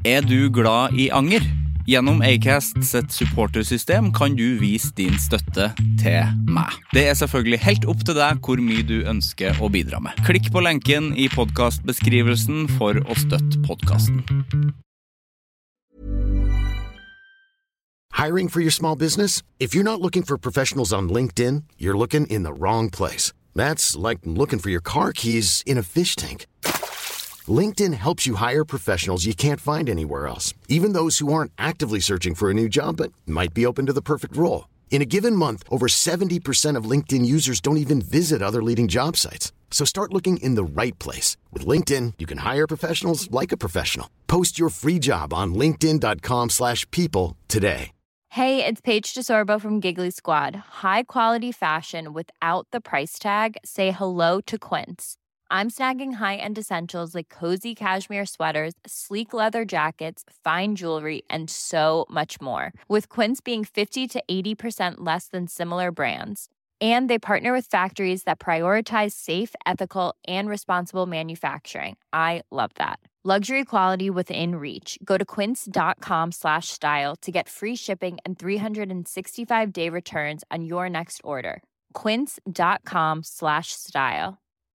du glad I anger? Gjennom Acast sitt supportersystem kan du vise din støtte til meg. Det selvfølgelig helt opp til deg hvor mye du ønsker å bidra med. Klikk på lenken I podcastbeskrivelsen for å støtte podcasten. Hiring for your small business? If you're not looking for professionals on LinkedIn, you're looking in the wrong place. That's like looking for your car keys in a fish tank. LinkedIn helps you hire professionals you can't find anywhere else, even those who aren't actively searching for a new job but might be open to the perfect role. In a given month, over 70% of LinkedIn users don't even visit other leading job sites. So start looking in the right place. With LinkedIn, you can hire professionals like a professional. Post your free job on linkedin.com/people today. Hey, it's Paige DeSorbo from Giggly Squad. High quality fashion without the price tag. Say hello to Quince. I'm snagging high-end essentials like cozy cashmere sweaters, sleek leather jackets, fine jewelry, and so much more. With Quince being 50 to 80% less than similar brands. And they partner with factories that prioritize safe, ethical, and responsible manufacturing. I love that. Luxury quality within reach. Go to quince.com/style to get free shipping and 365-day returns on your next order. Quince.com/style.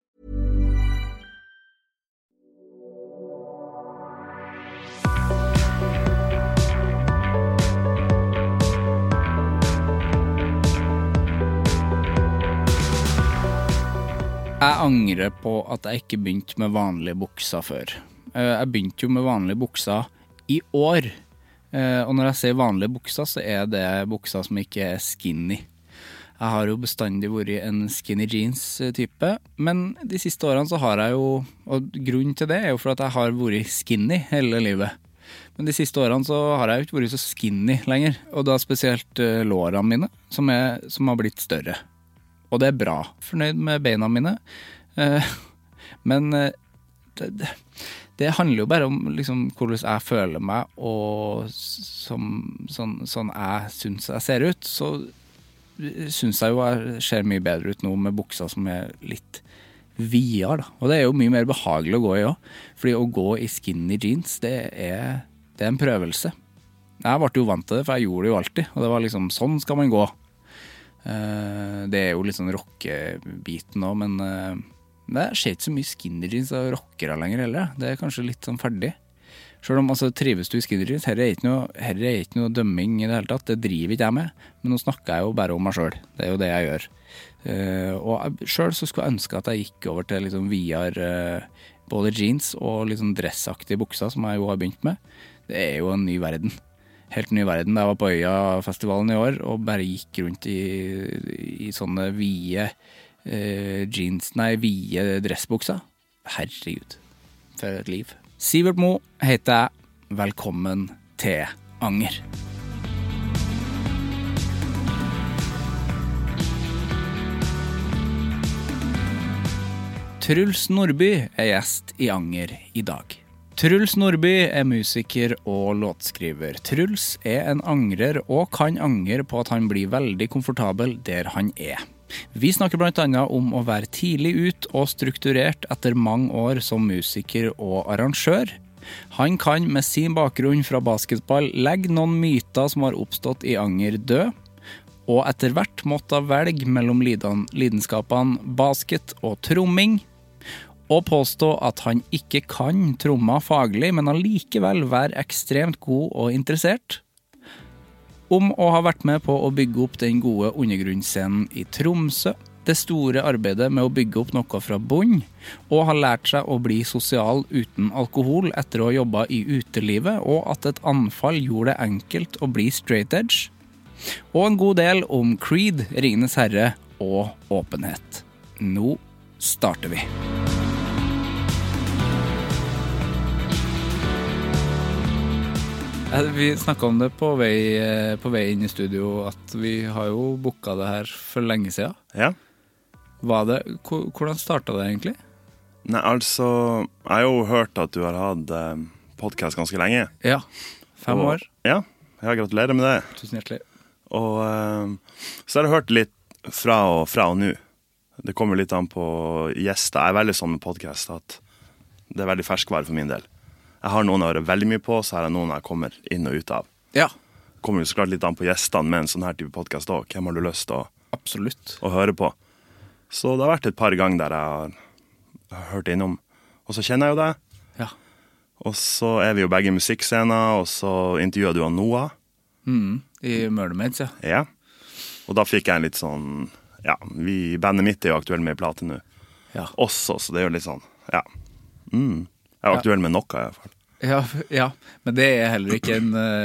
Jeg angrer på at jeg ikke begynte med vanlige bukser før. Jeg begynte jo med vanlige bukser I år. Og når jeg sier vanlige bukser, så det bukser som ikke skinny. Jeg har jo bestandig vært en skinny jeans-type, men de siste årene så har jeg jo, og grunnen til det jo for at jeg har vært skinny hele livet. Men de siste årene så har jeg jo ikke vært så skinny lenger, og da spesielt lårene mine, som har blitt større. Og det bra. Fornøyd med beina mine. Men det handler jo bare om liksom, hvordan jeg føler meg, og sånn jeg synes jeg ser ut, så synes jeg jo jeg ser mye bedre ut nå med bukser som litt videre. Da. Og det jo mye mer behagelig å gå I også. Fordi å gå I skinny jeans, det en prøvelse. Jeg ble jo vant til det, for jeg gjorde det jo alltid. Og det var liksom, sånn skal man gå. Det jo litt sånn rockebiten også, men det skjer ikke så mye skinny jeans og rockere lenger heller. Det kanskje litt sånn ferdig. Selv om altså, trives du I skinny jeans, her ikke noe dømming I det hele tatt. Det driver ikke jeg med, men nå snakker jeg jo bare om meg selv. Det jo det jeg gjør. Og selv så skulle jeg ønske at jeg gikk over til liksom videre både jeans og liksom dressaktige bukser, som jeg jo har begynt med. Det jo en ny verden. Helt ny verden. Jeg var på Øya-festivalen I år og bare gikk rundt I sånne vide vide dressbukser. Herregud, for et liv. Sivert Mo heter jeg. Velkommen til Anger. Truls Nordby gjest I Anger I dag. Truls Nordby musiker og låtskriver. Truls en angrer og kan angre på at han blir veldig komfortabel der han Vi snakker blant annet om å være tidlig ut og strukturert etter mange år som musiker og arrangør. Han kan med sin bakgrunn fra basketball legge noen myter som har oppstått I anger død, og etter hvert måtte velge mellom lidenskapene basket og tromming, og påstå at han ikke kan tromma faglig, men allikevel være ekstremt god og interessert. Om å ha vært med på å bygge opp den gode undergrunnsscenen I Tromsø, det store arbeidet med å bygge opp noe fra bunn, og har lært seg å bli sosial uten alkohol etter å ha jobbet I utelivet, og at et anfall gjorde det enkelt å bli straight edge. Og en god del om Creed, Ringenes Herre og åpenhet. Nå starter vi. Vi snakket om det på vei inn I studio, at vi har jo booket det her for lenge siden. Ja. Hvordan startet det egentlig? Nei, altså, jeg har jo hørt at du har hatt podcast ganske lenge. Ja, 5 år. Ja, jeg gratulerer med det. Tusen hjertelig. Og så har jeg hørt litt fra og nå. Det kommer litt an på gjester. Jeg veldig sånn med podcast at det veldig ferskvare for min del. Jeg har noen jeg hører veldig mye på, så har jeg noen jeg kommer inn og ut av. Ja, Kommer jo så klart litt an på gjestene med en sånn her type podcast også. Hvem har du lyst til absolutt. å høre på? Så det har vært et par ganger der jeg har hørt innom. Og så kjenner jeg jo deg. Ja. Og så er vi jo begge i musikkscener, og så intervjuet du av Noah. I Murdermaids, ja. Ja. Og da fikk jeg en litt sånn, ja, bandet mitt er jo aktuell med plate nå. Ja. Også, så det er jo litt sånn, ja. Jeg er aktuell med noe i hvert fall. Ja, men det er heller ikke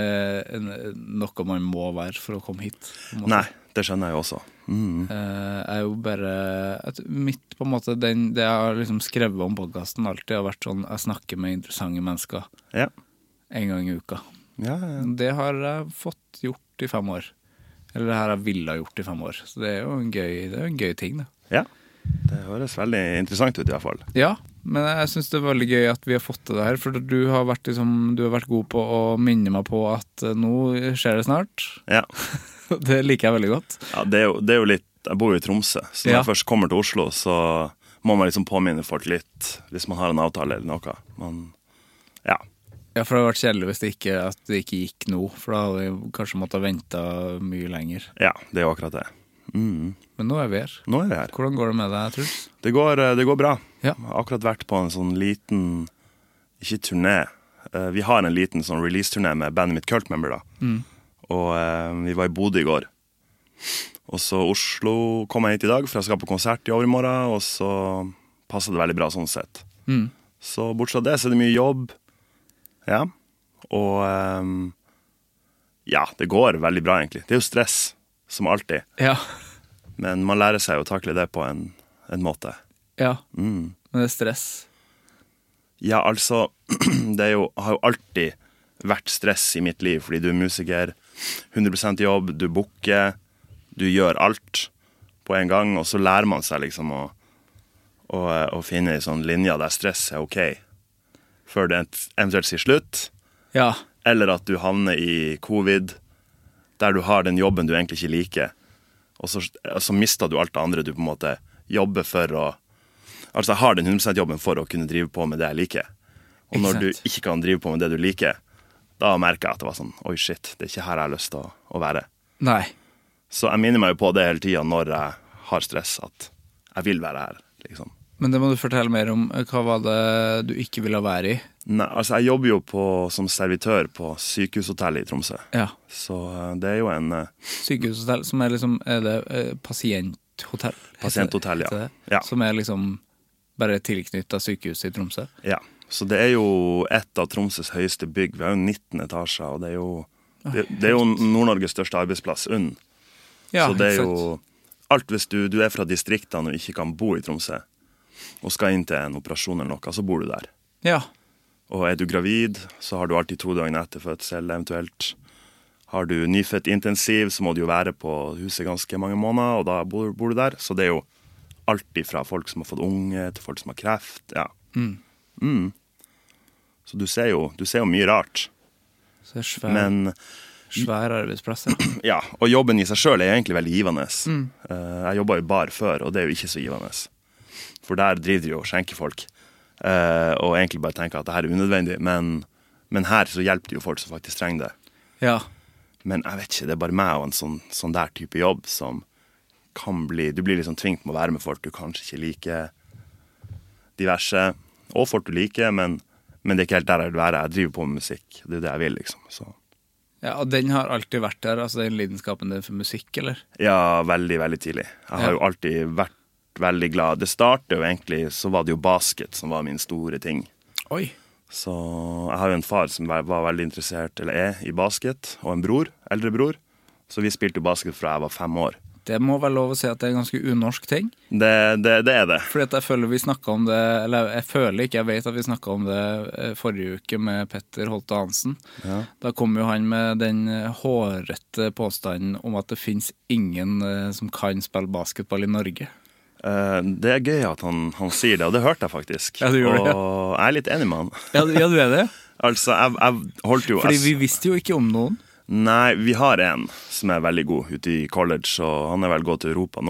noe man må være for å komme hit. Nei, det skjønner jeg jo også. Jeg er jo bare mitt på en måte, det jeg har liksom skrevet om podcasten alltid har vært sånn, jeg snakker med interessante mennesker Ja. en gang i uka. Ja. Det har jeg fått gjort i 5 år. Eller det her jeg ville ha gjort i 5 år. Så det er jo en gøy ting, da. Ja, det høres veldig interessant ut i hvert fall. Ja, men jeg synes det er veldig gøy at vi har fått til det her, for du har vært god på å minne meg på at nå skjer det snart. Ja. Det liker jeg veldig godt. Ja, det er jo litt, jeg bor jo i Tromsø, så når jeg først kommer til Oslo, så må man liksom påminne folk litt, hvis man har en avtale eller noe. Ja, for det har vært kjedelig hvis det ikke gikk nå, for da hadde vi kanskje måttet vente mye lenger. Ja, det er jo akkurat det. Men nå er vi her. Nå er vi her. Hvordan går det med deg, Truls? Det går bra. Ja. Jeg har akkurat vært på en sånn liten, ikke turné, vi har en liten sånn release-turné med bandet mitt Cult Member da. Og vi var i Bodø i går. Og så Oslo kom jeg hit i dag, for jeg skal på konsert i overmorgen, og så passet det veldig bra sånn sett. Så bortsett fra det, så er det mye jobb. Ja. Og ja, det går veldig bra egentlig. Det er jo stress, som alltid. Ja. Men man lærer seg å takle det på en måte. Ja, men det er stress. Ja, altså, har jo alltid vært stress i mitt liv, fordi du er musiker, 100% jobb, du booker, du gjør alt på en gang, og så lærer man seg liksom å finne en sånn linje der stress er ok, før det eventuelt sier slutt, Ja. eller at du havner i covid, der du har den jobben du egentlig ikke liker, og så mister du alt det andre du på en måte jobber for å... Altså, jeg har den 100% jobben for å kunne drive på med det jeg liker. Og når du ikke kan drive på med det du liker, da merker jeg at det var sånn, oi shit, det er ikke her jeg har lyst til å være. Nei. Så jeg minner meg jo på det hele tiden når jeg har stress, at jeg vil være her, liksom. Men det må du fortelle mer om. Hva var det du ikke ville være i? Nei, altså jeg jobber jo som servitør på sykehushotellet i Tromsø. Ja. Så det er jo en... Sykehushotell, som er liksom, er det pasienthotell? Pasienthotell, ja. Ja. Som er liksom bare tilknyttet av sykehuset i Tromsø? Ja, så det er jo et av Tromsøs høyeste bygg. Vi har jo 19 etasjer, og det er jo Nord-Norges største arbeidsplass, UNN. Ja, så det er jo alt hvis du er fra distriktene og ikke kan bo i Tromsø, og skal inn til en operasjon eller noe, så bor du der. Ja. Og er du gravid, så har du alltid 2 døgn etter fødsel eventuelt. Har du nyfødt intensiv, så må du jo være på huset ganske mange måneder, og da bor du der. Så det er jo alltid fra folk som har fått unge, til folk som har kreft, ja. Så du ser jo mye rart. Så det er svær arbeidsplass. Ja, og jobben i seg selv er egentlig veldig givende. Jeg jobbet i bar før, og det er jo ikke så givende. For der driver de jo og skjenker folk, og egentlig bare tenker at det her er unødvendig, men her så hjelper de jo folk som faktisk trenger det. Ja. Men jeg vet ikke, det er bare meg og en sånn der type jobb som kan du blir liksom tvingt med å være med folk du kanskje ikke liker, diverse, og folk du liker, men det er ikke helt der jeg vil være. Jeg driver på med musikk, det er det jeg vil liksom, så... Ja, og den har alltid vært der, altså den lidenskapen din for musikk, eller? Ja, veldig, veldig tidlig. Jeg har jo alltid vært veldig glad. Det startet jo egentlig, så var det jo basket som var min store ting. Oi. Så jeg har jo en far som var veldig interessert, eller er, i basket, og en bror, eldre bror. Så vi spilte jo basket fra jeg var 5 år. Det må være lov å si at det er en ganske unorsk ting. Det er det. Fordi at jeg føler vi snakket om det, eller jeg vet at vi snakket om det forrige uke med Petter Holte Hansen. Ja. Da kom jo han med den hårrette påstanden om at det finnes ingen som kan spille basketball i Norge. Det er gøy at han sier det, og det hørte jeg faktisk. Ja, du gjorde det. Og jeg er litt enig med han. Ja, du er det? Altså, jeg holdt jo... Fordi vi visste jo ikke om noen. Nei, vi har en som er veldig god ute i college, og han er vel gått til Europa nå.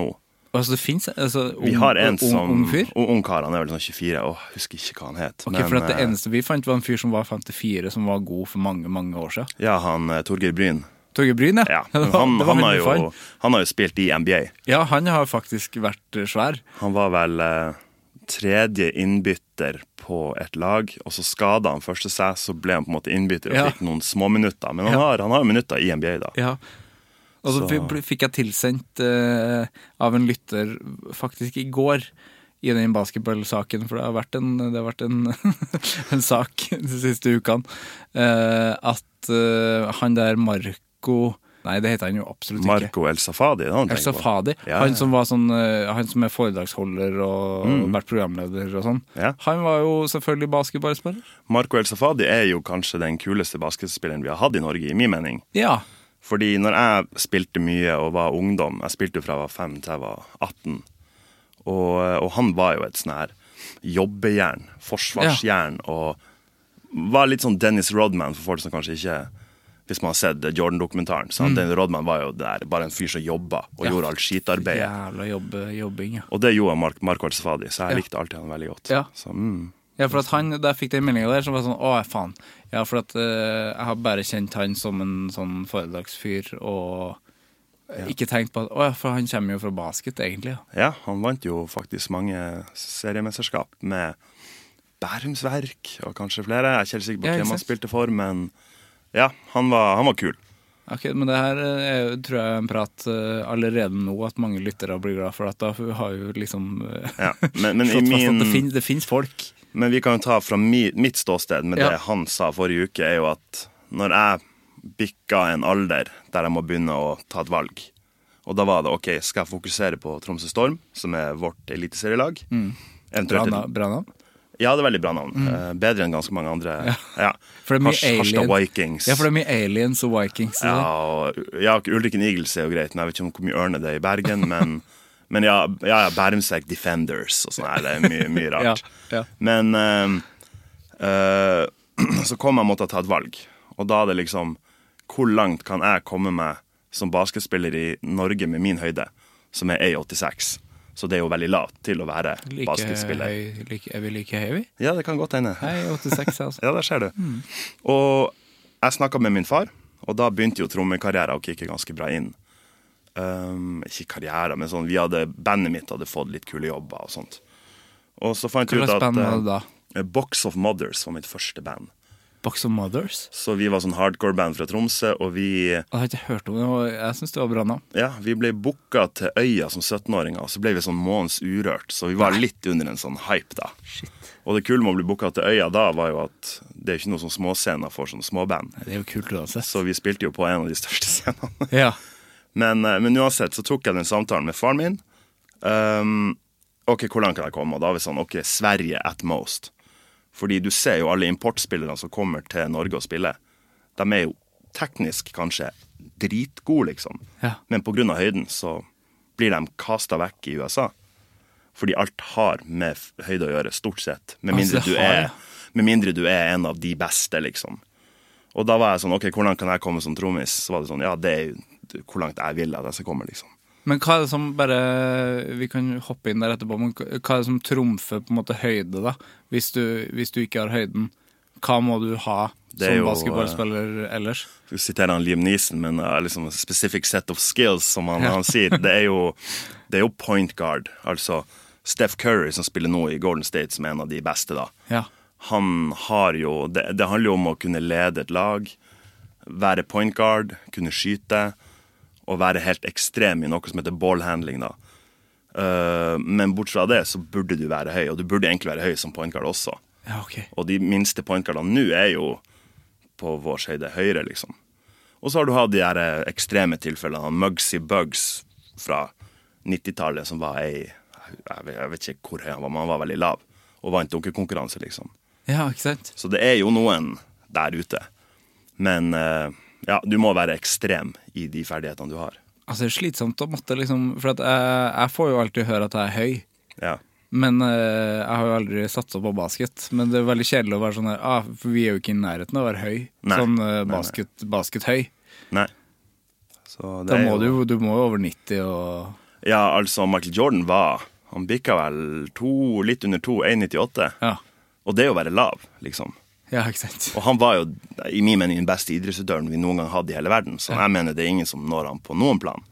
Altså, det finnes Vi har en som ung fyr? Ung kar, han vel sånn 24. Husker ikke hva han het. Ok, for at det eneste vi fant var en fyr som var 54, som var god for mange, mange år siden. Ja, han Torgeir Bryn. Torgeir Bryn, ja. Han har jo spilt i NBA. Ja, han har faktisk vært svær. Han var vel tredje innbytter på et lag, og så skadet han første seg, så ble han på en måte innbytter og fikk noen små minutter. Men han har minutter i NBA da. Ja. Og så fikk jeg tilsendt av en lytter faktisk i går i den basketballsaken, for det har vært en, en sak de siste ukene, at han der Marco... Nei, det heter han jo absolutt ikke. Marco El Safadi, det han El Safadi, han som var sånn, han som er foredragsholder og vært programleder og sånn. Ja. Han var jo selvfølgelig basketballspiller. Marco El Safadi er jo kanskje den kuleste basketspilleren vi har hatt i Norge, i min mening. Ja. Fordi når jeg spilte mye og var ungdom, jeg spilte jo fra jeg var 5 til jeg var 18, og han var jo et sånn her jobbejern, forsvarsjern, og var litt sånn Dennis Rodman for folk som kanskje ikke... Hvis man har sett Jordan-dokumentaren, så Dennis Rodman var jo der, bare en fyr som jobbet og gjorde alt skitarbeidet. Jævla jobbing, ja. Og det gjorde Marco El Safadi, så jeg likte alltid han veldig godt. Ja, så, ja, for at han, da fikk den meldingen der, så var det sånn, faen. Ja, for at jeg har bare kjent han som en sånn foredragsfyr, og ikke tenkt på at, for han kommer jo fra basket, egentlig. Ja, han vant jo faktisk mange seriemesterskap med Bærumsverk, og kanskje flere. Jeg er ikke helt sikker på hvem han spilte for, men... Ja, han var kul. Ok, men det her tror jeg er en prat allerede nå, at mange lyttere blir glad for at da har jo liksom men i min... det finnes folk. Men vi kan jo ta fra mitt ståsted med det han sa forrige uke, er jo at når jeg bikka en alder der jeg må begynne å ta et valg, og da var det, ok, skal jeg fokusere på Tromsø Storm, som er vårt eliteserielag? Bra navn? Ja, det er veldig bra navn. Bedre enn ganske mange andre. Ja. For det er mye Harstad Vikings. Ja, for det er mye aliens og Vikings. Ja, Ulriken Eagles er jo greit, men jeg vet ikke om hvor mye ørne det er i Bergen, men ja, Bærumsverk Defenders og sånn her, det er mye rart. Ja. Men så kom jeg måtte ta et valg, og da er det liksom, hvor langt kan jeg komme meg som basketspiller i Norge med min høyde, som er 1,86? Så det er jo veldig lavt til å være basketspiller. Er vi like høy? Ja, det kan godt hende. Hei, 86 altså. Ja, der ser du. Og jeg snakket med min far, og da begynte jo trommekarriere å kikke ganske bra inn. Ikke karriere, men sånn, bandet mitt hadde fått litt kule jobber og sånt. Og så fant jeg ut at Box of Mothers var mitt første band. Box of Mothers? Så vi var sånn hardcore-band fra Tromsø, og vi... Jeg har ikke hørt om det, og jeg synes det var bra navn. Ja, vi ble booket til Øya som 17-åringer, og så ble vi sånn måneds urørt, så vi var litt under en sånn hype da. Shit. Og det kule med å bli booket til Øya da var jo at det er ikke noe sånn småscener for sånne småband. Det er jo kult uansett. Så vi spilte jo på en av de største scenene. Ja. Men uansett så tok jeg den samtalen med faren min. Ok, hvor langt kan jeg komme? Og da var vi sånn, ok, Sverige at most. Fordi du ser jo alle importspillerne som kommer til Norge og spiller. De er jo teknisk kanskje dritgode, liksom. Ja. Men på grunn av høyden så blir de kastet vekk i USA. Fordi alt har med høyde å gjøre, stort sett. Med mindre du er en av de beste, liksom. Og da var jeg sånn, ok, hvor langt kan jeg komme som trommis? Så var det sånn, ja, det er jo hvor langt jeg vil at jeg skal komme, liksom. Men hva er det som bare, vi kan hoppe inn der etterpå, men hva er det som trumfer på en måte høyde da? Hvis du ikke har høyden, hva må du ha som basketballspiller ellers? Du siterer han Liam Neeson, men liksom a specific set of skills, som han sier. Det er jo point guard, altså Steph Curry som spiller nå i Golden State som er en av de beste da. Ja. Han har jo, det handler jo om å kunne lede et lag, være point guard, kunne skyte, og være helt ekstrem i noe som heter ballhandling da. Men bort fra det så burde du være høy, og du burde egentlig være høy som point guard også. Ja, ok. Og de minste point guardene nå er jo på vår side høyre, liksom. Og så har du hatt de her ekstreme tilfellene, Muggsy Buggs fra 90-tallet, som var jeg vet ikke hvor høy han var, men han var veldig lav, og vant dunkekonkurranse, liksom. Ja, ikke sant? Så det er jo noen der ute. Men... ja, du må være ekstrem i de ferdighetene du har. Altså, det er slitsomt å måtte liksom, for at jeg får jo alltid høre at jeg er høy. Ja. Men jeg har jo aldri satset på basket. Men det er veldig kjedelig å være sånn her, for vi er jo ikke i nærheten av å være høy. Nei. Sånn basket høy. Nei. Så det da må du må jo over 90 og... Ja, altså Michael Jordan han bikka vel litt under 1,98. Ja. Og det er jo å være lav, liksom. Ja, ikke sant. Og han var jo, i min mening, den beste idrettsutøveren vi noen gang hadde i hele verden. Så jeg mener det er ingen som når han på noen plan.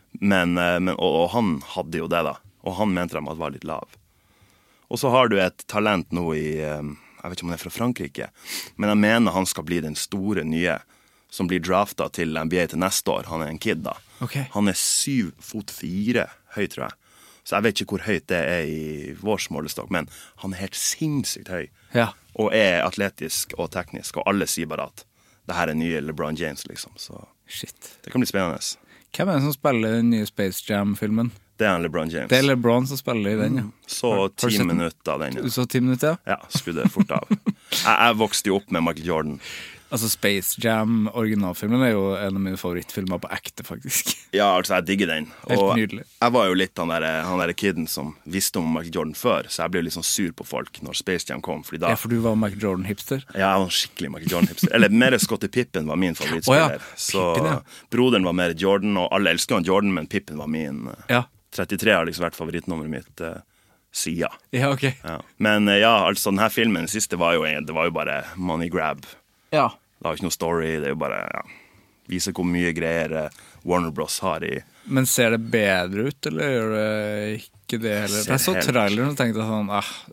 Og han hadde jo det da. Og han mente de at var litt lav. Og så har du et talent nå jeg vet ikke om han er fra Frankrike, men jeg mener han skal bli den store nye som blir draftet til NBA til neste år. Han er en kid da. Okay. Han er 7'4" høy, tror jeg. Så jeg vet ikke hvor høyt det er i vår målestokk, men han er helt sinnssykt høy. Ja. Og er atletisk og teknisk, og alle sier bare at det her er nye LeBron James, liksom. Så Shit. det kan bli spennende. Hvem er det som spiller den nye Space Jam-filmen? Det er LeBron James. Det er LeBron som spiller i den, ja. Så 10 minutter av den, ja. Du så 10 minutter, ja? Ja, skrudde fort av. Jeg vokste jo opp med Michael Jordan. Altså Space Jam, originalfilmen, er jo en av mine favorittfilmer på ekte, faktisk. Ja, altså, jeg digger den. Helt Og nydelig. jeg var jo litt han der kidden som visste om Michael Jordan før, så jeg ble jo litt sånn sur på folk når Space Jam kom, fordi da... Ja, for du var Michael Jordan-hipster. Ja, jeg var skikkelig Michael Jordan-hipster. Eller mer Scottie Pippen var min favorittspiller. Å ja, så Pippen, ja. Broderen var mer Jordan, og alle elsker han Jordan, men Pippen var min. Ja. 33 har liksom vært favorittnummeret mitt siden. Ja, ok. Ja. Men ja, altså denne filmen, den siste var jo bare money grab. Ja. Det har ikke noe story, det er jo bare, vise hvor mye greier Warner Bros. Har i. Men ser det bedre ut, eller gjør det ikke det heller? Ser Jeg så helt- traileren og tenkte sånn,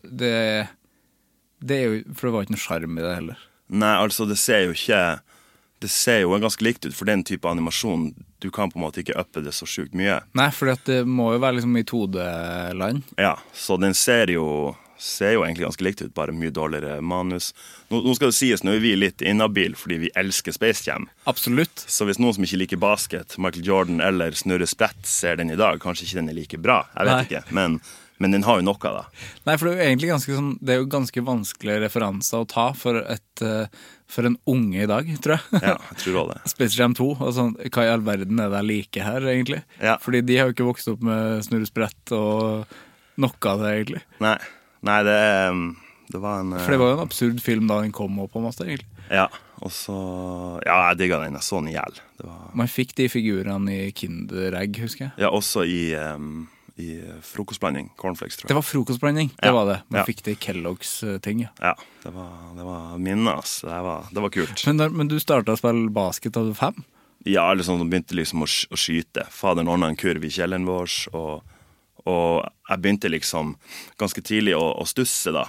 det er jo, for det var ikke noe charm i det heller. Nei, altså det ser jo ganske likt ut, for den type animasjon, du kan på en måte ikke uppe det så sjukt mye. Nei, fordi at det må jo være liksom i 2D-land. Ja, så den ser jo egentlig ganske likt ut, bare mye dårligere manus. Nå skal det sies, nå er vi litt inhabil fordi vi elsker Space Jam. Absolutt. Så hvis noen som ikke liker basket, Michael Jordan eller Snurre Sprett ser den i dag, kanskje ikke den er like bra, jeg vet Nei. ikke, men den har jo noe da. Nei, for det er jo egentlig ganske sånn, det er jo ganske vanskelige referanser å ta for en unge i dag, tror jeg. Ja, jeg tror også det. Space Jam 2, og sånn, hva i all verden er det jeg liker her, egentlig? Ja. Fordi de har jo ikke vokst opp med Snurre Sprett og noe av det, egentlig. Nei, det var en... For det var jo en absurd film da den kom opp, på en måte, egentlig. Ja, og så... Ja, jeg digget den, jeg så den i hjel. Man fikk de figurene i Kinderegg, husker jeg. Ja, også i frokostblanding, cornflakes, tror jeg. Det var frokostblanding, det Ja. var det. Man Ja. fikk det i Kellogg's ting, ja. Ja, det var minne, ass. Det var kult. Men du startet å spille basket da du var 5? Ja, eller sånn, de begynte liksom å skyte. Faderen ordnet en kurv i kjelleren vår, og jeg begynte liksom ganske tidlig å stusse da.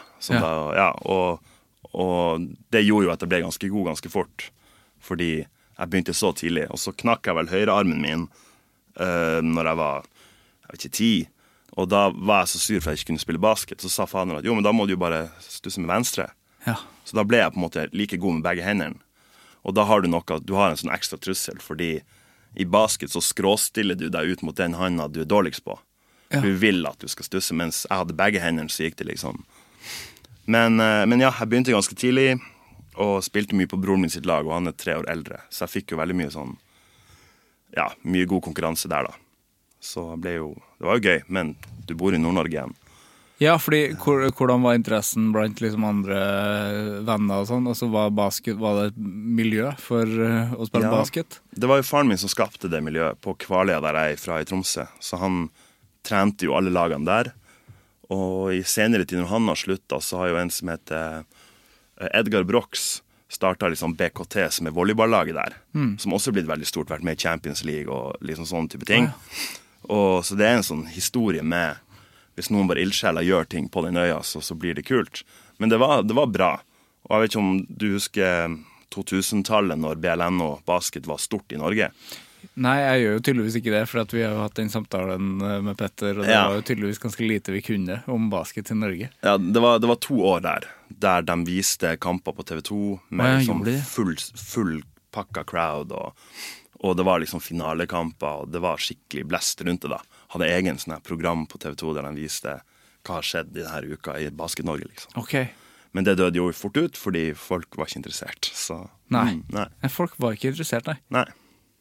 Og det gjorde jo at jeg ble ganske god ganske fort, fordi jeg begynte så tidlig. Og så knakk jeg vel høyrearmen min når jeg var, jeg vet ikke, 10. Og da var jeg så sur for jeg ikke kunne spille basket. Så sa faderen at jo, men da må du jo bare stusse med venstre. Ja. Så da ble jeg på en måte like god med begge hendene. Og da har du en sånn ekstra trussel, fordi i basket så skråstiller du deg ut mot den handa du er dårligst på. Ja. Du vil at du skal stusse, mens jeg hadde begge hendene, så gikk det liksom. Men ja, jeg begynte ganske tidlig, og spilte mye på broren min sitt lag, og han er 3 år eldre. Så jeg fikk jo veldig mye sånn, ja, mye god konkurranse der da. Så det var jo gøy, men du bor i Nord-Norge igjen. Ja, fordi hvordan var interessen blant liksom andre venner og sånn? Og så var det et miljø for å spille basket? Det var jo faren min som skapte det miljøet på Kvaløya der jeg er fra i Tromsø. Så han trente jo alle lagene der. Og i senere tid når han har sluttet, så har jo en som heter Edgar Brox startet liksom BKT, som er volleyballaget der. Som også er blitt veldig stort, vært med i Champions League og liksom sånne type ting. Og så det er en sånn historie med hvis noen bare ildsjeler gjør ting på den øya, så blir det kult. Men det var bra. Og jeg vet ikke om du husker 2000-tallet når BLN og basket var stort i Norge? Nei, jeg gjør jo tydeligvis ikke det, for at vi har jo hatt den samtalen med Petter, og det var jo tydeligvis ganske lite vi kunne om basket i Norge. Ja, det var 2 år der de viste kamper på TV 2 med liksom full pakka crowd, og det var liksom finalekamper, og det var skikkelig blest rundt det da. Hadde egen sånn her program på TV 2 der de viste hva har skjedd i denne uka i Basket-Norge, liksom. Ok. Men det døde jo fort ut, fordi folk var ikke interessert, så... Nei. Folk var ikke interessert, nei. Nei.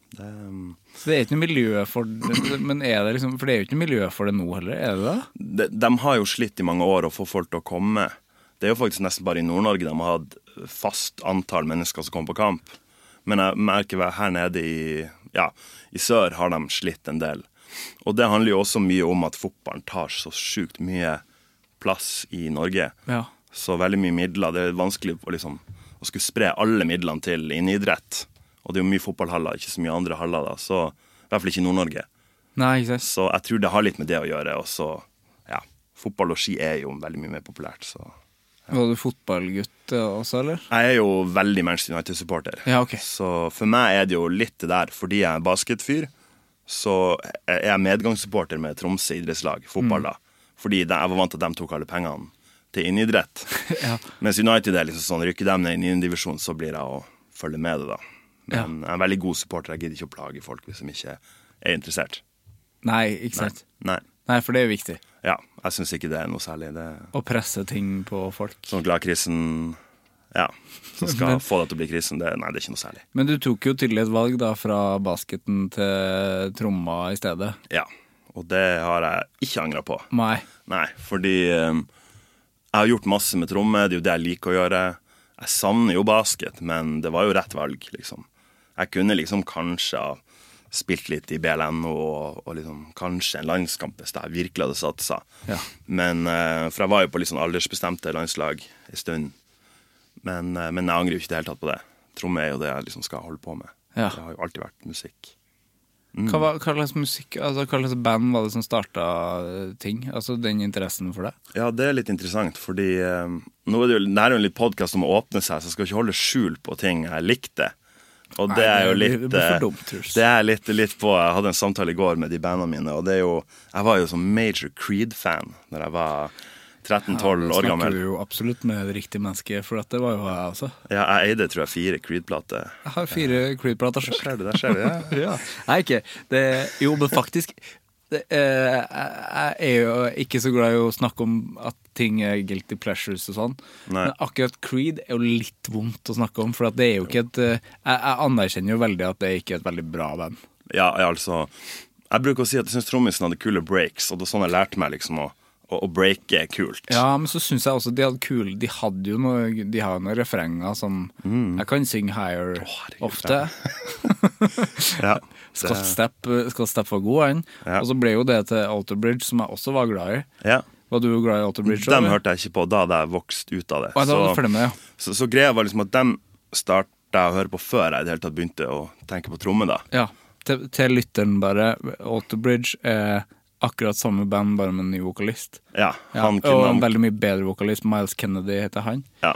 Så det er ikke noe miljø for det, men er det liksom, for det er jo ikke noe miljø for det nå heller, er det da? De har jo slitt i mange år å få folk til å komme. Det er jo faktisk nesten bare i Nord-Norge de har hatt fast antall mennesker som kommer på kamp. Men jeg merker her nede i sør har de slitt en del. Og det handler jo også mye om at fotballen tar så sykt mye plass i Norge. Ja. Så veldig mye midler. Det er vanskelig å, liksom, å skulle spre alle midlene til innidrett. Og det er jo mye fotballhaller, ikke så mye andre haller da. Så i hvert fall ikke i Nord-Norge. Nei, ikke sant. Så jeg tror det har litt med det å gjøre. Og så, ja, fotball og ski er jo veldig mye mer populært. Så. Var du fotballgutt også, eller? Jeg er jo veldig Manchester United-supporter. Ja, ok. Så for meg er det jo litt det der, fordi jeg er basketfyr, så er jeg medgangssupporter med Tromsø idrettslag, fotball da. Fordi jeg var vant til at de tok alle pengene til innidrett. Ja. Mens United er liksom sånn, rykker dem ned i en divisjon, så blir jeg å følge med det da. Men jeg er en veldig god supporter, jeg gidder ikke å plage folk hvis de ikke er interessert. Nei, ikke sant. Nei. Nei, for det er jo viktig. Ja, jeg synes ikke det er noe særlig. Det Å presse ting på folk. sånn gladkrisen, ja, som skal få deg til å bli krisen, det er ikke noe særlig. Men du tok jo tydelig et valg da, fra basketen til tromma i stedet. Ja, og det har jeg ikke angret på. Nei. Nei, fordi jeg har gjort masse med tromme, det er jo det jeg liker å gjøre. Jeg savner jo basket, men det var jo rett valg, liksom. Jeg kunne liksom kanskje ha spilt litt i BLN og liksom kanskje en landskamp hvis jeg virkelig hadde satset. Ja. Men, for jeg var jo på litt sånn aldersbestemte landslag en stund. Men jeg angrer jo ikke det hele tatt på det. Tromme er jo det jeg liksom skal holde på med. Ja. Det har jo alltid vært musikk. Hva slags musikk, altså hva slags band var det som startet ting? Altså den interessen for det? Ja, det er litt interessant, fordi nå er det er jo en litt podcast om å åpne seg, så jeg skal ikke holde skjul på ting jeg likte. Og det er jo litt, det blir for dumt, det er litt på, jeg hadde en samtale i går med de bandene mine, og det er jo, jeg var jo som major Creed-fan når jeg var 13-12 år gammel. Snakker du jo absolutt med det riktige mennesket, for det var jo jeg også. Ja, jeg eide, tror jeg, 4 Creed-plater. Jeg har 4 Creed-plater selv. Der ser du, ja. Ja. Nei, ikke. Jo, men faktisk, jeg er jo ikke så glad i å snakke om at ting er guilty pleasures og sånn. Nei. Men akkurat Creed er jo litt vondt å snakke om, for at det er jo ikke et... Jeg anerkjenner jo veldig at det er ikke et veldig bra band. Ja, altså, jeg bruker å si at jeg synes trommisen hadde kule breaks, og det er sånn jeg lærte meg liksom å breake er kult. Ja, men så synes jeg også de hadde kul. De hadde jo de har noen refrenger som jeg kan synge higher ofte. Ja. Skal Step var god han. Ja. Og så ble jo det til Alter Bridge, som jeg også var glad i. Ja. Var du glad i Alter Bridge? Dem hørte jeg ikke på da jeg vokste ut av det. Så greia var liksom at dem startet jeg å høre på før jeg i det hele tatt begynte å tenke på tromme da. Ja, til lytteren bare, Alter Bridge er akkurat samme band, bare med en ny vokalist. Ja, og en veldig mye bedre vokalist. Miles Kennedy heter han. Ja.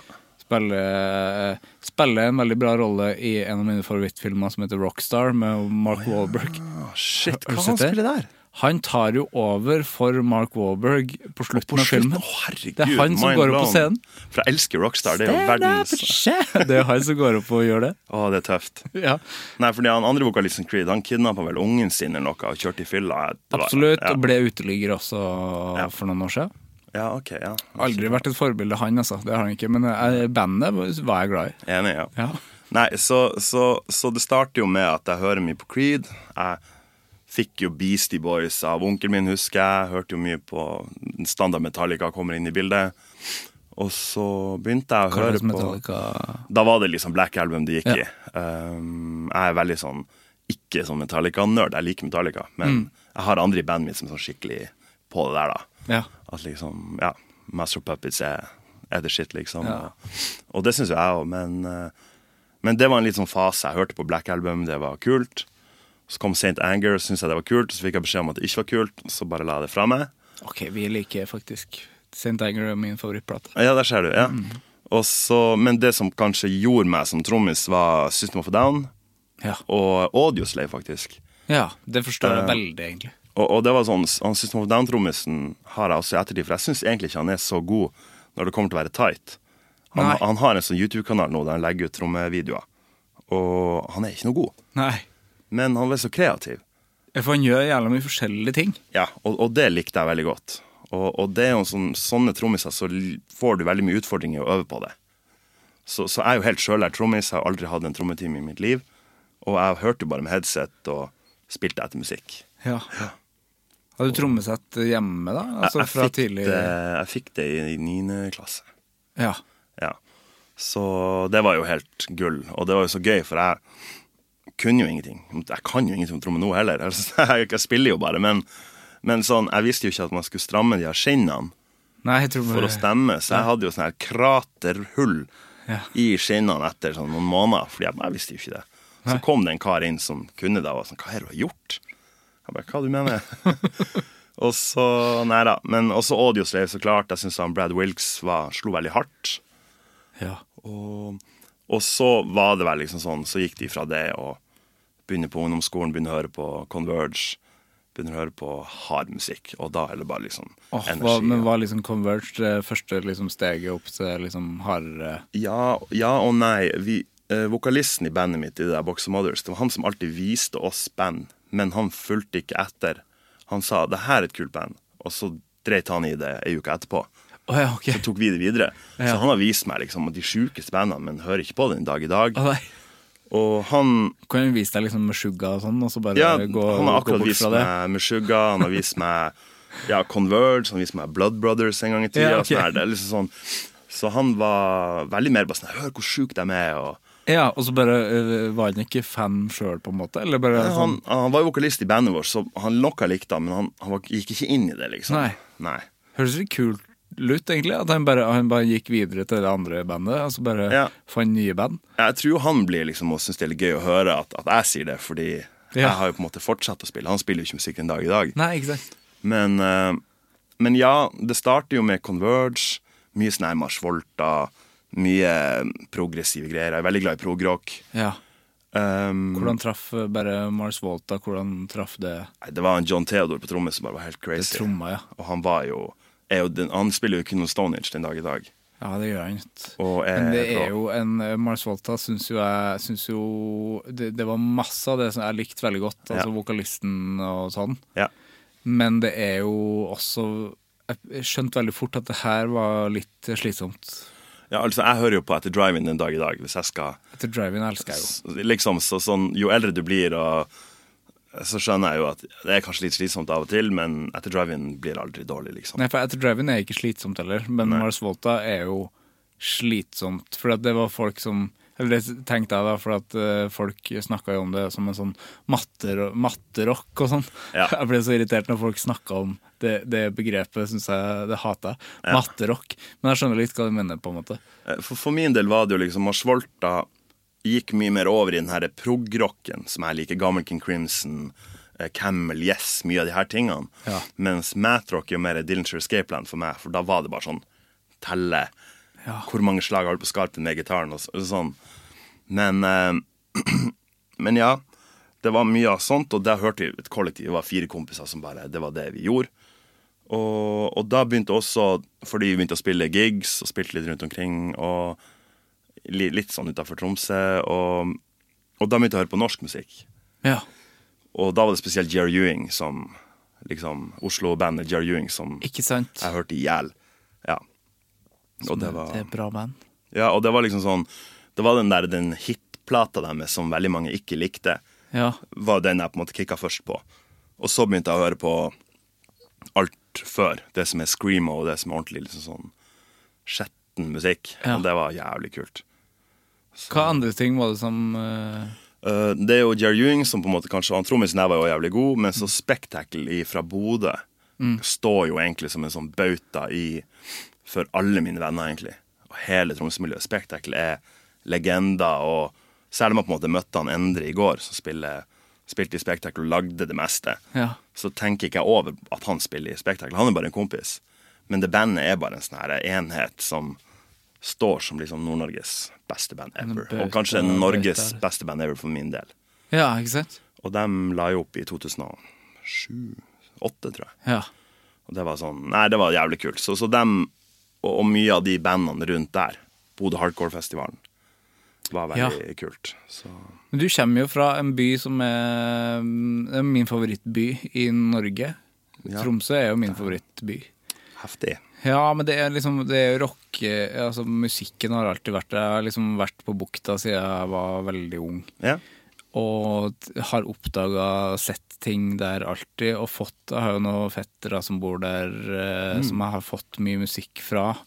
Spiller en veldig bra rolle i en av mine favorittfilmer som heter Rockstar, med Mark Wahlberg. Shit, hva han spiller der? Han tar jo over for Mark Wahlberg på slutten av filmen. Herregud, det er han som går opp på scenen. For jeg elsker Rockstar, det er jo verdens... Det er han som går opp og gjør det. Det er tøft. Ja. Nei, fordi han andre vokalisten Creed, han kidnappet vel ungen sin eller noe og kjørte i fylla. Absolutt, og ble uteligger også for noen år siden. Ja, ok, ja. Aldri vært et forbilde han, altså. Det har han ikke, men bandet var jeg glad i. Enig, ja. Ja. Nei, så det starter jo med at jeg hører mye på Creed. Jeg fikk jo Beastie Boys av onkel min, husker jeg. Hørte jo mye på standard Metallica kommer inn i bildet. Og så begynte jeg å høre på Metallica? Da var det liksom Black Album det gikk i. Jeg er veldig sånn, ikke sånn Metallica-nørd, jeg liker Metallica, men jeg har andre i bandet mitt som er sånn skikkelig på det der da. Ja. At liksom, ja, Master of Puppets er the shit liksom. Ja. Og det synes jo jeg også, men det var en litt sånn fase. Jeg hørte på Black Album, det var kult. Så kom Saint Anger, og syntes jeg det var kult, og så fikk jeg beskjed om at det ikke var kult, og så bare la jeg det fra meg. Ok, vi liker faktisk Saint Anger er min favorittplate. Ja, der ser du, ja. Og så, men det som kanskje gjorde meg som trommis var System of a Down, og Audioslave faktisk. Ja, det forstår jeg veldig egentlig. Og det var sånn, System of a Down-trommisen har jeg også i ettertid, for jeg synes egentlig ikke han er så god når det kommer til å være tight. Han har en sånn YouTube-kanal nå der han legger ut trommevideoer, og han er ikke noe god. Nei. Men han var så kreativ. For han gjør jævla mye forskjellige ting. Ja, og det likte jeg veldig godt. Og det er jo sånne trommiser, så får du veldig mye utfordringer å øve på det. Så jeg er jo helt selvlært trommis, jeg har aldri hatt en trommetime i mitt liv, og jeg hørte jo bare med headset og spilte etter musikk. Ja. Har du trommesett hjemme da? Altså jeg fikk det i 9. klasse. Ja. Så det var jo helt gull, og det var jo så gøy, for kunne jo ingenting. Jeg kan jo ingenting om tromme nå heller. Altså, jeg spiller jo bare, men sånn, jeg visste jo ikke at man skulle stramme de her skinnene for å stemme, så jeg hadde jo sånn her kraterhull i skinnene etter sånn noen måneder, fordi jeg visste jo ikke det. Så kom det en kar inn som kunne det, og sånn, hva har du gjort? Jeg bare, hva du mener? Og så, nei da, men også Audioslave så klart, jeg synes han Brad Wilkes slo veldig hardt. Ja. Og så var det vel liksom sånn, så gikk de fra det og begynne på ungdomsskolen, begynne å høre på Converge, begynne å høre på hard musikk, og da er det bare liksom energi. Men var liksom Converge det første liksom steget opp til liksom hardere? Ja og nei. Vokalisten i bandet mitt i det der Box of Mothers, det var han som alltid viste oss band, men han fulgte ikke etter. Han sa, det her er et kult band, og så dreit han i det en uke etterpå. Okay. Så tok vi det videre. Så han har vist meg liksom de sjukeste bandene, men hører ikke på det en dag i dag. Og han kan han vise deg liksom med Meshuggah og sånn, og så bare gå han har akkurat bort vist fra det? meg Meshuggah, han har vist meg Converge, han har vist meg Blood Brothers en gang i tida. Sånn det er liksom sånn. Så han var veldig mer bare sånn, hør hvor sjuk de er, og og så bare var han ikke fan selv på en måte? Eller bare han var jo vokalist i bandet vårt, så han nok likte han, men han gikk ikke inn i det, liksom. Nei. Høres det kult ut, egentlig? At han bare gikk videre til det andre bandet, altså bare fant nye band? Jeg tror han blir liksom, og synes det er litt gøy å høre at jeg sier det, fordi jeg har jo på en måte fortsatt å spille. Han spiller jo ikke musikk en dag i dag. Nei, ikke sant. Men ja, det starter jo med Converge, mye sånn her Mars Volta, mye progressive greier. Jeg er veldig glad i progrock. Ja. Hvordan traff bare Mars Volta? Hvordan traff det? Det var en John Theodore på trommet som bare var helt crazy. Det tromma, Og han var jo han spiller jo ikke noen Stone Age den dag i dag. Ja, det gjør han ikke. Men det er jo en Mars Volta synes jo det var masse av det som jeg likte veldig godt, altså vokalisten og sånn. Ja. Men det er jo også, jeg skjønte veldig fort at det her var litt slitsomt. Ja, altså jeg hører jo på Etter Drive-In den dag i dag, hvis jeg skal... Etter Drive-In elsker jeg jo. Liksom, sånn, jo eldre du blir, så skjønner jeg jo at det er kanskje litt slitsomt av og til, men Etter Drive-In blir aldri dårlig, liksom. Nei, for Etter Drive-In er ikke slitsomt heller, men Mars Volta er jo slitsomt, for at det var folk som... Eller det tenkte jeg da, for at folk snakket jo om det som en sånn matterock og sånn. Ja. Jeg ble så irritert når folk snakket om det begrepet, synes jeg det hatet. Ja. Matterock. Men jeg skjønner litt hva du mener på en måte. For min del var det jo liksom, Mars Volta gikk mye mer over i den her prog-rocken, som jeg liker, Gammel King Crimson, Camel, Yes, mye av de her tingene. Ja. Mens Matrock er jo mer Dillinger Escape Plan for meg, for da var det bare sånn, telle hvor mange slag har du på skarpen med gitaren og sånn. Men ja, det var mye av sånt, og der hørte vi et kollektiv, det var 4 kompiser som bare, det var det vi gjorde. Og da begynte også, fordi vi begynte å spille gigs, og spilte litt rundt omkring, og litt sånn utenfor Tromsø, og da begynte jeg å høre på norsk musikk. Ja. Og da var det spesielt Jerry Ewing som, liksom, Oslo-bandet Jerry Ewing som ikke sant? Jeg hørte ihjel. Ja. Og det er bra band. Ja, og det var liksom sånn, det var den hitplata der med som veldig mange ikke likte, var den jeg på en måte kikket først på. Og så begynte jeg å høre på alt før, det som er screamo, og det som er ordentlig liksom sånn skjetten musikk, og det var jævlig kult. Så. Hva andre ting var det som... det er jo Jerry Ewing som på en måte kanskje, han trommisen her var jo jævlig god, men så Spectacle fra Bodø står jo egentlig som en sånn bauta for alle mine venner egentlig, og hele Tromsø-miljøet. Spectacle er legender, og selv om jeg på en måte møtte han Endre i går, som spilte i Spectacle og lagde det meste, så tenker ikke jeg over at han spiller i Spectacle. Han er bare en kompis, men det bandet er bare en sånn her enhet som står som liksom Nord-Norges beste band ever, og kanskje Norges beste band ever for min del. Ja, ikke sant? Og de la jo opp i 2007-2008, tror jeg. Ja. Og det var sånn, nei, det var jævlig kult. Så dem og mye av de bandene rundt der, Bodø Hardcore-festivalen, var veldig kult. Så. Men du kommer jo fra en by som er min favorittby i Norge. Ja. Tromsø er jo min favorittby. Heftig. Ja, men det er liksom, det er rock, altså musikken har alltid vært der. Jeg har liksom vært på Bukta siden jeg var veldig ung. Ja. Og har oppdaget, sett ting der alltid, og jeg har jo noen fettere som bor der, som jeg har fått mye musikk fra,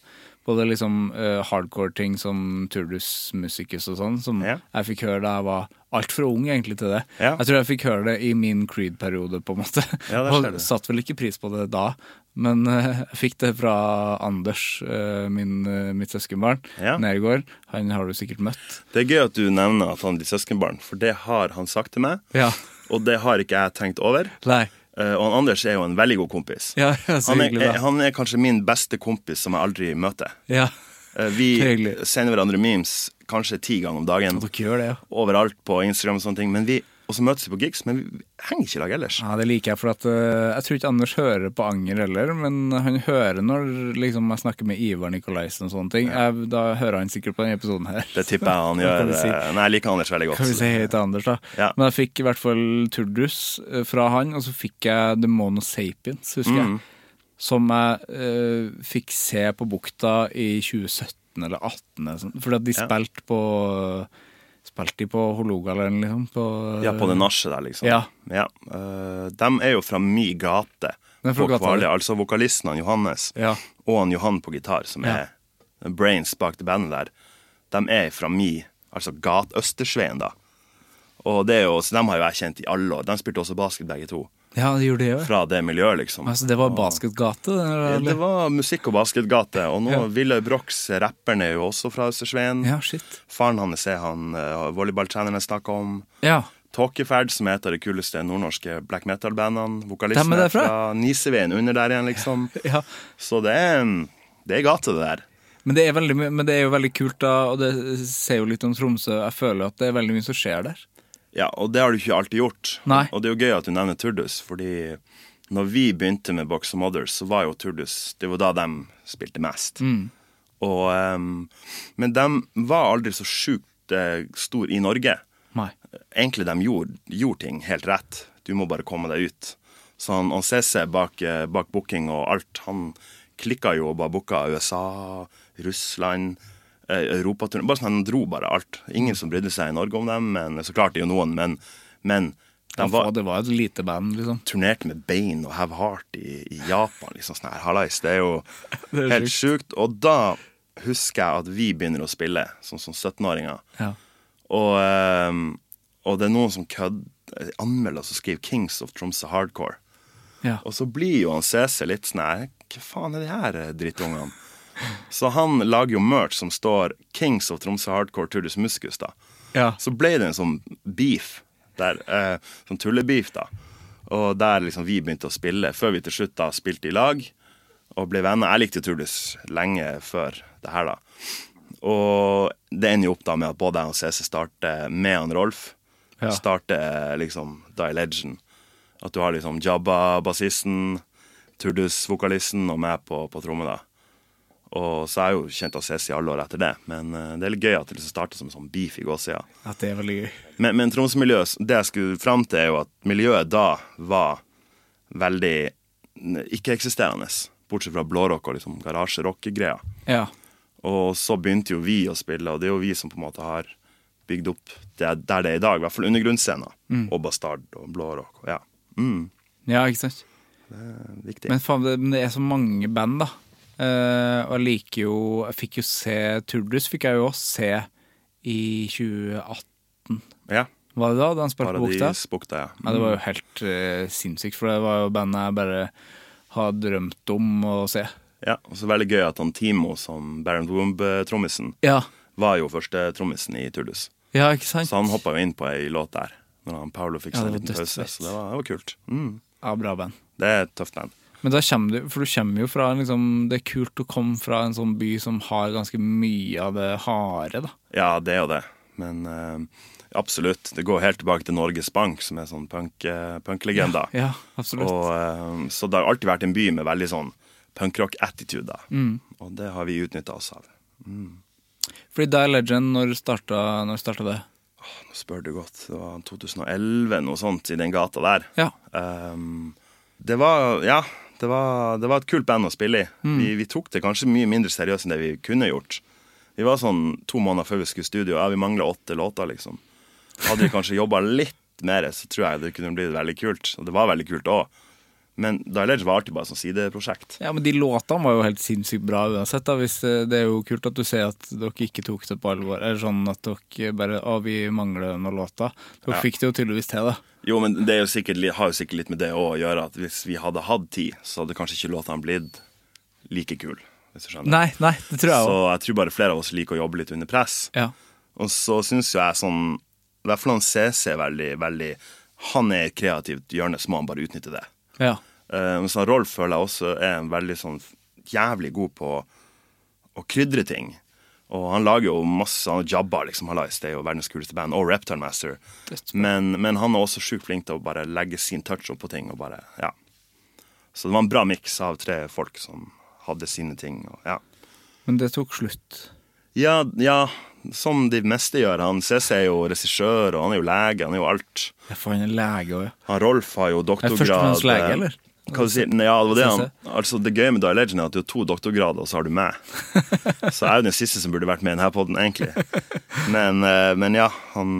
Både liksom hardcore-ting som Turdus Musicus og sånn, som jeg fikk høre da jeg var alt for ung egentlig til det. Jeg tror jeg fikk høre det i min Creed-periode, på en måte. Og satt vel ikke pris på det da, men jeg fikk det fra Anders, mitt søskenbarn, Nergård. Han har du sikkert møtt. Det gøy at du nevner at han blir søskenbarn, for det har han sagt til meg, og det har ikke jeg tenkt over. Nei. Og han Anders er jo en veldig god kompis. Han er kanskje min beste kompis som jeg aldri møter. Vi sender hverandre memes kanskje 10 ganger om dagen. Dere gjør det, overalt på Instagram og sånne ting. Men og så møtes vi på gigs, men vi henger ikke i lag ellers. Ja, det liker jeg, for at jeg tror ikke Anders hører på Anger heller, men han hører når liksom, jeg snakker med Ivar Nikolaisen og sånne ting. Da hører han sikkert på denne episoden her. Det tipper jeg han gjør. Nei, jeg liker Anders veldig godt. Kan vi si hei til Anders da? Men jeg fikk i hvert fall Turdus fra han, og så fikk jeg The Mono Sapiens, husker jeg. Som jeg fikk se på Bukta i 2017 eller 2018, fordi at de spilte de på Hålogaland, liksom? På det nasje der, liksom. De er jo fra my gate på Kvaløya, altså vokalisten han Johannes, og han Johan på gitar, som er brains bak det bandet der. De er fra my, altså Østersveien da. Og det er jo, så de har jo jeg kjent i alle år. De spilte også basket begge to. Ja, de gjorde det jo. Fra det miljøet, liksom. Altså, det var basketgate? Det var musikk- og basketgate. Og nå Ville Brox, rapperen, er jo også fra Østersveien. Ja, shit. Faren hans er han volleyballtreneren jeg snakket om. Tåkeferd, som er et av de kuleste nordnorske black metal-bandene. Vokalisten er fra Niseveien under der igjen, liksom. Så det er gate, det der. Men det er jo veldig kult da, og det ser jo litt om Tromsø. Jeg føler at det er veldig mye som skjer der. Ja, og det har du ikke alltid gjort. Nei. Og det er jo gøy at du nevner Turdus, fordi når vi begynte med Box of Mothers, så var jo Turdus, det var da de spilte mest. Men de var aldri så sjukt stor i Norge. Nei. Egentlig de gjorde ting helt rett. Du må bare komme deg ut. Så han CC bak booking og alt, han klikket jo og bare booka USA, Russland, Europaturné, bare sånn han dro bare alt. Ingen som brydde seg i Norge om dem, men så klart det er jo noen, men det var et lite band, liksom. Turnerte med Bane og Have Heart i Japan, liksom sånn her, hallais, det er jo helt sjukt. Og da husker jeg at vi begynner å spille, sånn som 17-åringer. Og det er noen som anmelder som skriver Kings of Tromsø Hardcore. Og så blir jo han CC litt sånn her, hva faen er de her drittungene? Så han lager jo merch som står Kings of Tromsø Hardcore Turdus Musicus da. Så ble det en sånn beef der, sånn tullebeef da. Og der liksom vi begynte å spille, før vi til slutt da spilte i lag og ble venner. Jeg likte Turdus lenge før det her da. Og det ender jo opp da med at både jeg og CC starter med han Rolf. Starter liksom Die Legend. At du har liksom Jabba-bassisten, Turdus-vokalisten og meg på tromme da. Og så har jeg jo kjent å ses i alle år etter det. Men det er litt gøy at det liksom startet som en sånn beef i gåsida. At det er veldig gøy. Men Tromsø-miljøet, det jeg skulle frem til er jo at miljøet da var veldig ikke-eksisterende. Bortsett fra blårock og liksom garasje-rock-greier. Og så begynte jo vi å spille, og det er jo vi som på en måte har bygd opp der det er i dag. I hvert fall undergrunnsscener. Og Bastard og blårock. Ja, ikke sant? Det er viktig. Men faen, det er så mange band da. Og jeg fikk jo se Turdus fikk jeg jo også se i 2018. Var det da han spilte på Bukta? Bukta, det var jo helt sinnssykt, for det var jo bandet jeg bare har drømt om å se. Og så veldig gøy at han Timo som Baron Womb-trommisen var jo første trommisen i Turdus. Ikke sant? Så han hoppet jo inn på en låt der når han Paolo fikk seg en liten pause, så det var kult. Bra band. Det er et tøft band. Men da du kommer jo fra liksom, det er kult å komme fra en sånn by som har ganske mye av det harde da. Ja, det er jo det. Men absolutt, det går helt tilbake til Norges Bank, som er sånn punk-legenda. Ja, absolutt. Og, så det har alltid vært en by med veldig sånn punk-rock-attitude da. Og det har vi utnyttet oss av. Fordi Die Legend, når startet det? Nå spør du godt. Det var 2011, noe sånt i den gata der. Det var et kult band å spille i. Vi tok det kanskje mye mindre seriøst enn det vi kunne gjort. Vi var sånn 2 måneder før vi skulle i studio. Vi manglet 8 låter, liksom. Hadde vi kanskje jobbet litt mer, så tror jeg det kunne blitt veldig kult. Og det var veldig kult også. Men Die Legend var alltid bare sånn sideprosjekt. Ja, men de låtene var jo helt sinnssykt bra uansett da, hvis det er jo kult at du sier at dere ikke tok det på alvor, eller sånn at dere bare, vi mangler noen låter. Dere fikk det jo tydeligvis til det. Jo, men det er jo sikkert, har jo sikkert litt med det å gjøre, at hvis vi hadde hatt tid, så hadde kanskje ikke låtene blitt like kul, hvis du skjønner. Nei, det tror jeg også. Så jeg tror bare flere av oss liker å jobbe litt under press. Ja. Og så synes jo jeg sånn, i hvert fall han CC veldig, han er et kreativt hjørne, så må han bare utnytte det. Ja. Men sånn Rolf føler jeg også er en veldig sånn jævlig god på å krydre ting. Og han lager jo masse, han jabber liksom, Hallais, det er jo verdens kuleste band, og Reptile Master. Men han er også sjukt flink til å bare legge sin touch opp på ting, og bare, ja. Så det var en bra mix av 3 folk som hadde sine ting, og ja. Men det tok slutt? Ja, som de meste gjør. Han CC er jo regissør, og han er jo lege, han er jo alt. Ja, for han er lege også, ja. Han Rolf har jo doktorgrad. Først og fremst lege, eller? Hva du sier? Ja, det var det han. Altså, det gøye med Die Legend er at du har 2 doktorgrader, og så har du meg. Så jeg er jo den siste som burde vært med i denne podden, egentlig. Men ja, han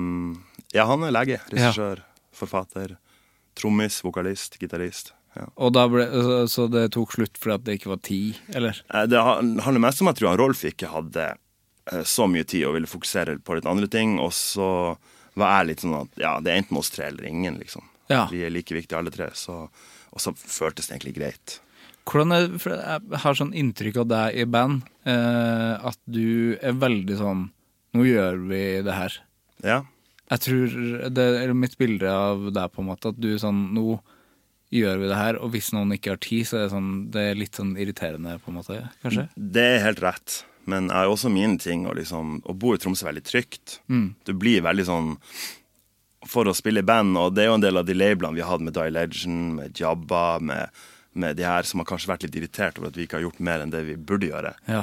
er lege, regissør, forfatter, trommis, vokalist, gitarist. Ja. Og da så det tok slutt fordi at det ikke var tid, eller? Det handler mest om at jeg tror Rolf ikke hadde så mye tid og ville fokusere på litt andre ting, og så var jeg litt sånn at ja, det er enten oss 3 eller ingen, liksom. Ja. Vi er like viktige alle 3, og så føltes det egentlig greit. Hvordan for jeg har sånn inntrykk av deg i band, at du er veldig sånn, nå gjør vi det her. Ja. Jeg tror, det er mitt bilde av deg på en måte, at du er sånn, nå gjør vi det her, og hvis noen ikke har tid, så er det er litt sånn irriterende på en måte, kanskje? Det er helt rett, men jeg har også mine ting, og liksom, å bo i Tromsø er veldig trygt. Du blir veldig sånn, for å spille i band, og det er jo en del av de labelene vi har hatt med Die Legend, med Jabba, med de her som har kanskje vært litt irritert over at vi ikke har gjort mer enn det vi burde gjøre. Ja.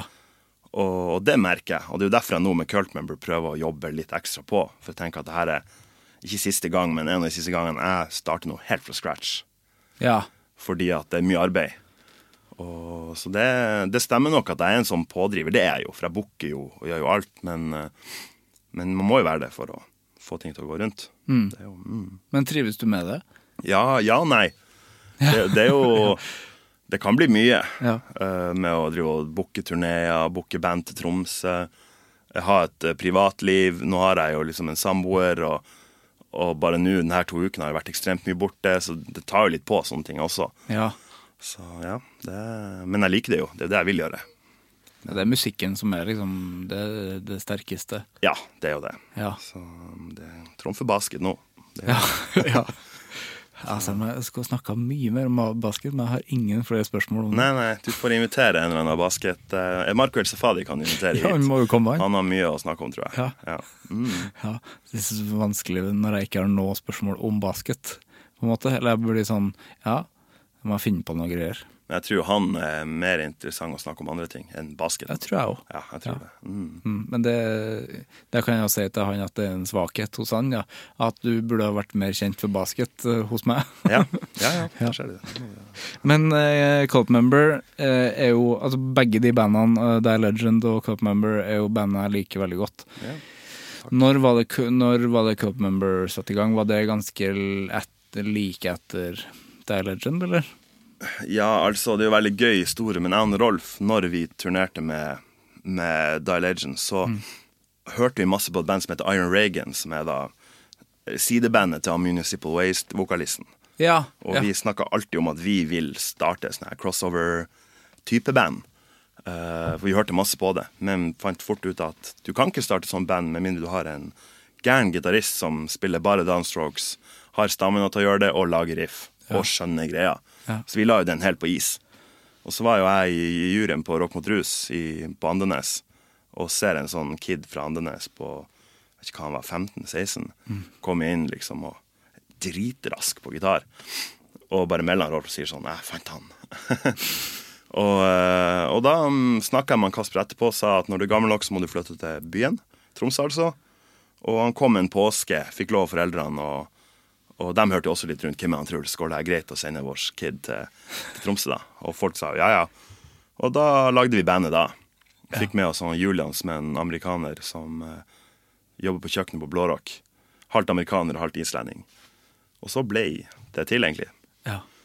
Og det merker jeg, og det er jo derfor jeg nå med Cult Member prøver å jobbe litt ekstra på, for jeg tenker at det her er ikke siste gang, men en av de siste gangene jeg starter noe helt fra scratch. Ja. Fordi at det er mye arbeid. Og så det stemmer nok at jeg er en sånn pådriver, det er jeg jo, for jeg booker jo og gjør jo alt, men man må jo være det for å få ting til å gå rundt. Det er jo, Men trives du med det? Ja, nei. Det er jo det kan bli mye med å drive og booke turnéer, booke band til Tromsø, ha et privatliv. Nå har jeg jo liksom en samboer, og bare nå denne 2 ukene har jeg vært ekstremt mye borte, så det tar jo litt på sånne ting også. Ja. Så ja, men jeg liker det jo, det er det jeg vil gjøre. Det er musikken som er liksom det sterkeste. Ja, det er jo det. Ja. Så det er tromfebasket nå. Ja. Altså, jeg skal snakke mye mer om basket, men jeg har ingen flere spørsmål om det. Nei, du får invitere en eller annen basket. Marco El Safadi kan invitere hit. Ja, han må jo komme. Han har mye å snakke om, tror jeg. Ja. Ja, det er så vanskelig når jeg ikke har noe spørsmål om basket, på en måte. Eller jeg blir sånn, ja, jeg må finne på noe greier. Men jeg tror han er mer interessant å snakke om andre ting enn basket. Det tror jeg også. Ja, jeg tror det. Men det kan jeg jo si til han at det er en svakhet hos han, ja. At du burde ha vært mer kjent for basket hos meg. Ja, kanskje er det. Men Cult Member er jo, altså begge de bandene, Die Legend og Cult Member, er jo bandene jeg liker veldig godt. Ja. Når var det Cult Member satt i gang? Var det ganske like etter Die Legend, eller? Ja, altså, det er jo veldig gøy historie, men jeg og Rolf, når vi turnerte med Die Legend, så hørte vi masse på et band som heter Iron Reagan, som er da sidebandet til Municipal Waste-vokalisten. Ja. Og vi snakket alltid om at vi vil starte sånn her crossover-type band. For vi hørte masse på det, men fant fort ut at du kan ikke starte sånn band med mindre du har en gæren gitarist som spiller bare downstrokes, har stammen til å gjøre det og lager riff, og skjønner greia. Ja. Så vi la jo den helt på is. Og så var jo jeg i juryen på Rock mot Rus på Andenes, og ser en sånn kid fra Andenes på, jeg vet ikke hva han var, 15-16, komme inn liksom og dritrask på gitar. Og bare melder han Rolf og sier sånn, jeg fant han. og da snakket jeg med han Kasper etterpå og sa at når du er gammel nok så må du flytte til byen, Tromsø altså. Og han kom en påske, fikk lov av foreldrene, og de hørte også litt rundt hvem han tror det skal det er greit å sende vår kid til Tromsø da. Og folk sa ja. Og da lagde vi bandet da. Fikk med oss sånn Julian som er en amerikaner som jobber på kjøkkenet på Blårock. Halvt amerikaner og halvt islending. Og så ble det til egentlig. Ja.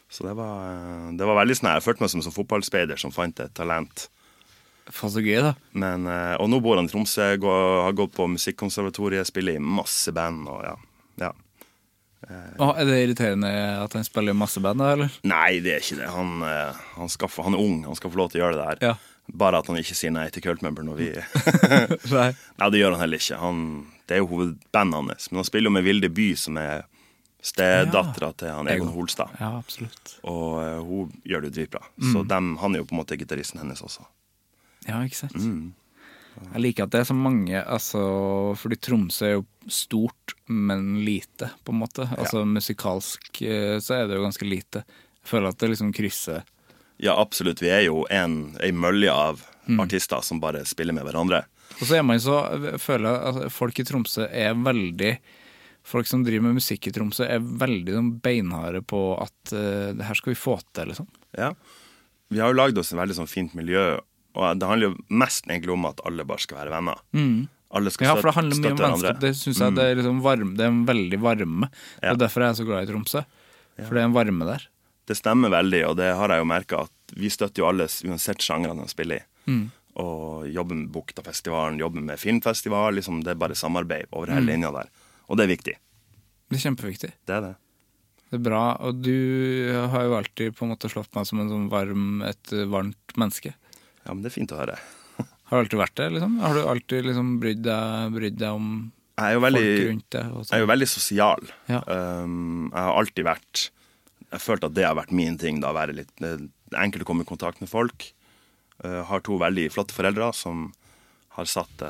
Så det var veldig sånn, jeg følte meg som fotballspeider som fant et talent. Faen så gøy da. Men, og nå bor han i Tromsø, har gått på musikkonservatoriet, spiller i masse band, og ja. Er det irriterende at han spiller i masse band da, eller? Nei, det er ikke det. Han er ung, han skal få lov til å gjøre det der. Ja. Bare at han ikke sier nei til Kultmember når vi... Nei. Nei, det gjør han heller ikke. Det er jo hovedbandet hans, men han spiller jo med Vilde By, som er stedatteren til han Egon Holstad. Ja, absolutt. Og hun gjør det jo dritbra. Så han er jo på en måte gitaristen hennes også. Ja, ikke sant? Jeg liker at det er så mange, altså, fordi Tromsø er jo stort, men lite, på en måte. Altså, musikalsk så er det jo ganske lite. Jeg føler at det liksom krysser. Ja, absolutt. Vi er jo en mølje av artister som bare spiller med hverandre. Og så er man så, jeg føler at folk i Tromsø er veldig... Folk som driver med musikk i Tromsø er veldig beinharde på at det her skal vi få til, liksom. Ja. Vi har jo laget oss en veldig sånn fint miljø, og det handler jo mest egentlig om at alle bare skal være venner. Alle skal for det handler mye om vennskap. Det synes jeg det er liksom varme, det er en veldig varme. Det er derfor jeg er så glad i Tromsø. For det er en varme der. Det stemmer veldig, og det har jeg jo merket at vi støtter jo alle uansett sjangerne de spiller i. Og jobber med Buktafestivalen, jobber med filmfestival, liksom det er bare samarbeid over hele linja der. Og det er viktig. Det er kjempeviktig. Det er det. Det er bra, og du har jo alltid på en måte slått meg som en sånn et varmt menneske. Ja, men det er fint å høre. Har du alltid vært det, liksom? Har du alltid liksom brydd deg om folk rundt deg? Jeg er jo veldig sosial. Ja. Jeg har alltid vært... Jeg følte at det har vært min ting, da, å være litt enkelt å komme i kontakt med folk. Har 2 veldig flotte foreldre som har satt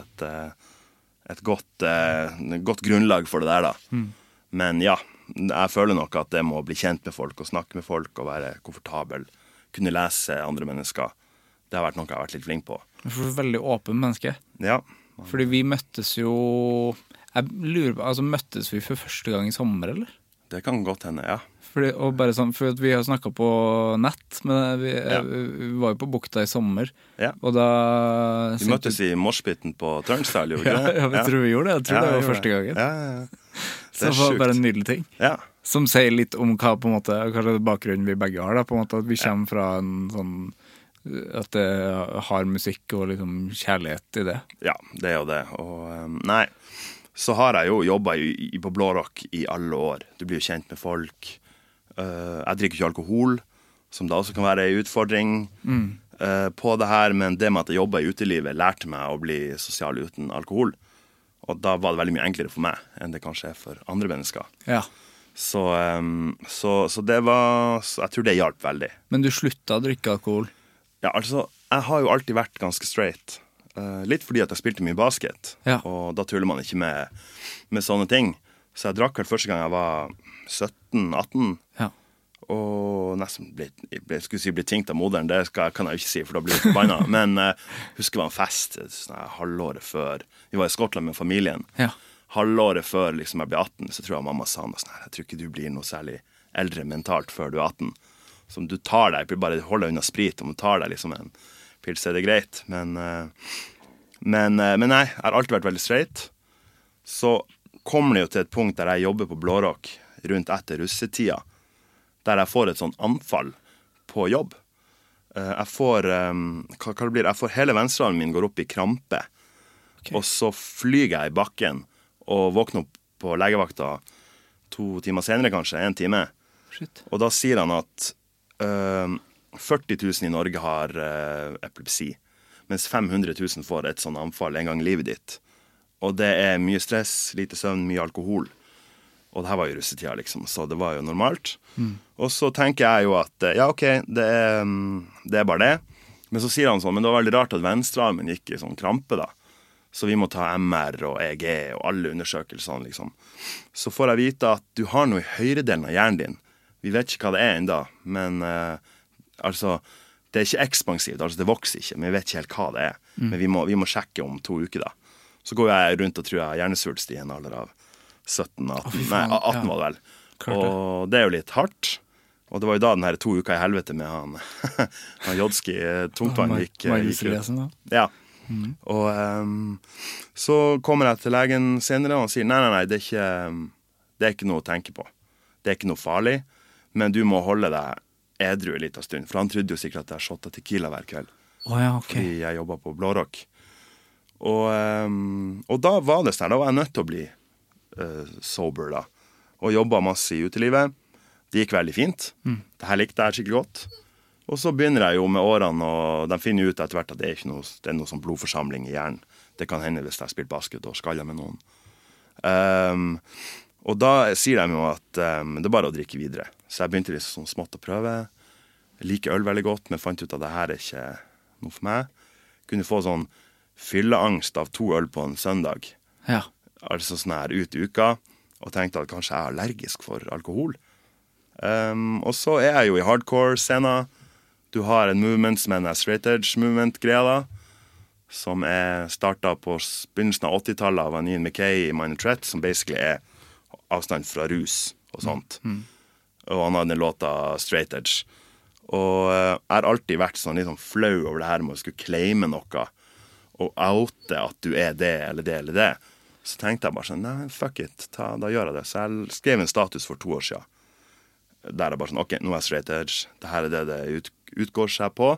et godt grunnlag for det der da. Men ja, jeg føler nok at det må bli kjent med folk og snakke med folk og være komfortabel, kunne lese andre mennesker. Det har vært noe jeg har vært litt flink på. Du er veldig åpen menneske. Ja. Fordi vi møttes jo, jeg lurer på, altså møttes vi for første gang i sommer, eller? Det kan godt hende, ja. Og bare sånn, for vi har snakket på nett, men vi var jo på Bukta i sommer, og da... Vi møttes i Morspitten på Turnstile, gjorde vi ikke det? Ja, jeg tror vi gjorde det. Jeg tror det var første gangen. Ja. Det var bare en nydelig ting. Ja. Som sier litt om hva på en måte, kanskje det bakgrunnen vi begge har da, på en måte at vi kommer fra en sånn, at det har musikk og liksom kjærlighet i det. Ja, det er jo det. Og nei, så har jeg jo jobbet på Blå Rock i alle år. Du blir jo kjent med folk. Jeg drikker ikke alkohol, som da også kan være en utfordring på det her, men det med at jeg jobbet i utelivet lærte meg å bli sosial uten alkohol. Og da var det veldig mye enklere for meg enn det kanskje er for andre mennesker. Ja. Så det var, jeg tror det hjalp veldig. Men du sluttet å drikke alkohol? Ja, altså, jeg har jo alltid vært ganske straight. Litt fordi at jeg spilte mye basket, og da tuller man ikke med sånne ting. Så jeg drakk vel første gang jeg var 17-18, og nesten ble tingt av moderen. Det kan jeg jo ikke si, for da blir jeg forbannet. Men husker det var en fest halvåret før. Vi var i Skottland med familien. Halvåret før liksom, jeg ble 18, så tror jeg mamma sa noe sånn her: jeg tror ikke du blir noe særlig eldre mentalt før du er 18. Så om du tar deg, bare hold deg unna sprit, om du tar deg liksom en pils, er det greit. Men nei, jeg har alltid vært veldig straight. Så kommer det jo til et punkt der jeg jobber på Blå Rock rundt etter russetida, der jeg får et sånn anfall på jobb. Jeg får, hva det blir, jeg får hele venstrearmen min går opp i krampe, og så flyger jeg i bakken og våkner opp på legevakta 2 timer senere, kanskje 1 time. Shit. Og da sier han at 40 000 i Norge har epilepsi, mens 500 000 får et sånn anfall en gang i livet ditt. Og det er mye stress, lite søvn, mye alkohol. Og det her var jo russetida, liksom, så det var jo normalt. Og så tenker jeg jo at, ja, ok, det er bare det. Men så sier han sånn, men det var veldig rart at venstrearmen gikk i sånn krampe da. Så vi må ta MR og EG og alle undersøkelsene, liksom. Så får jeg vite at du har noe i høyredelen av hjernen din. Vi vet ikke hva det er enda, men altså, det er ikke ekspansivt, altså det vokser ikke, men vi vet ikke helt hva det er. Men vi må sjekke om 2 uker da. Så går jeg rundt og tror jeg har hjernesvulst i en alder av 17-18, nei, 18 var det vel. Og det er jo litt hardt. Og det var jo da den her 2 uker i helvete med han Jodski, tungtvann gikk ut. Ja. Og så kommer jeg til legen senere, og han sier, nei, det er ikke noe å tenke på. Det er ikke noe farlig, men du må holde deg edru en liten stund. For han trodde jo sikkert at jeg shottet tequila hver kveld. Ja, ok. Fordi jeg jobbet på Blå Rock. Og da var det sånn, da var jeg nødt til å bli sober da. Og jobbet masse i utelivet. Det gikk veldig fint. Det her likte jeg skikkelig godt. Og så begynner jeg jo med årene, og de finner ut etter hvert at det er ikke noe, det er noe sånn blodforsamling i hjernen. Det kan hende hvis jeg spiller basket og skaller med noen. Og da sier de jo at det er bare å drikke videre. Så jeg begynte liksom sånn smått å prøve. Jeg liker øl veldig godt, men fant ut at det her er ikke noe for meg. Kunne få sånn fylleangst av 2 øl på en søndag. Ja. Altså sånn her ut i uka, og tenkte at kanskje jeg er allergisk for alkohol. Og så er jeg jo i hardcore-scenen. Du har en movement som er en straight edge movement-greia da, som er startet på begynnelsen av 80-tallet av Ian McKay i Minor Threat, som basically er avstand fra rus og sånt. Og han har den låta straight edge. Og jeg har alltid vært sånn litt sånn flau over det her med å skulle claime noe, og oute at du er det eller det eller det. Så tenkte jeg bare sånn, nei, fuck it, da gjør jeg det. Så jeg skrev en status for 2 år siden. Der er bare sånn, ok, nå er jeg straight edge. Det her er det utgår seg på.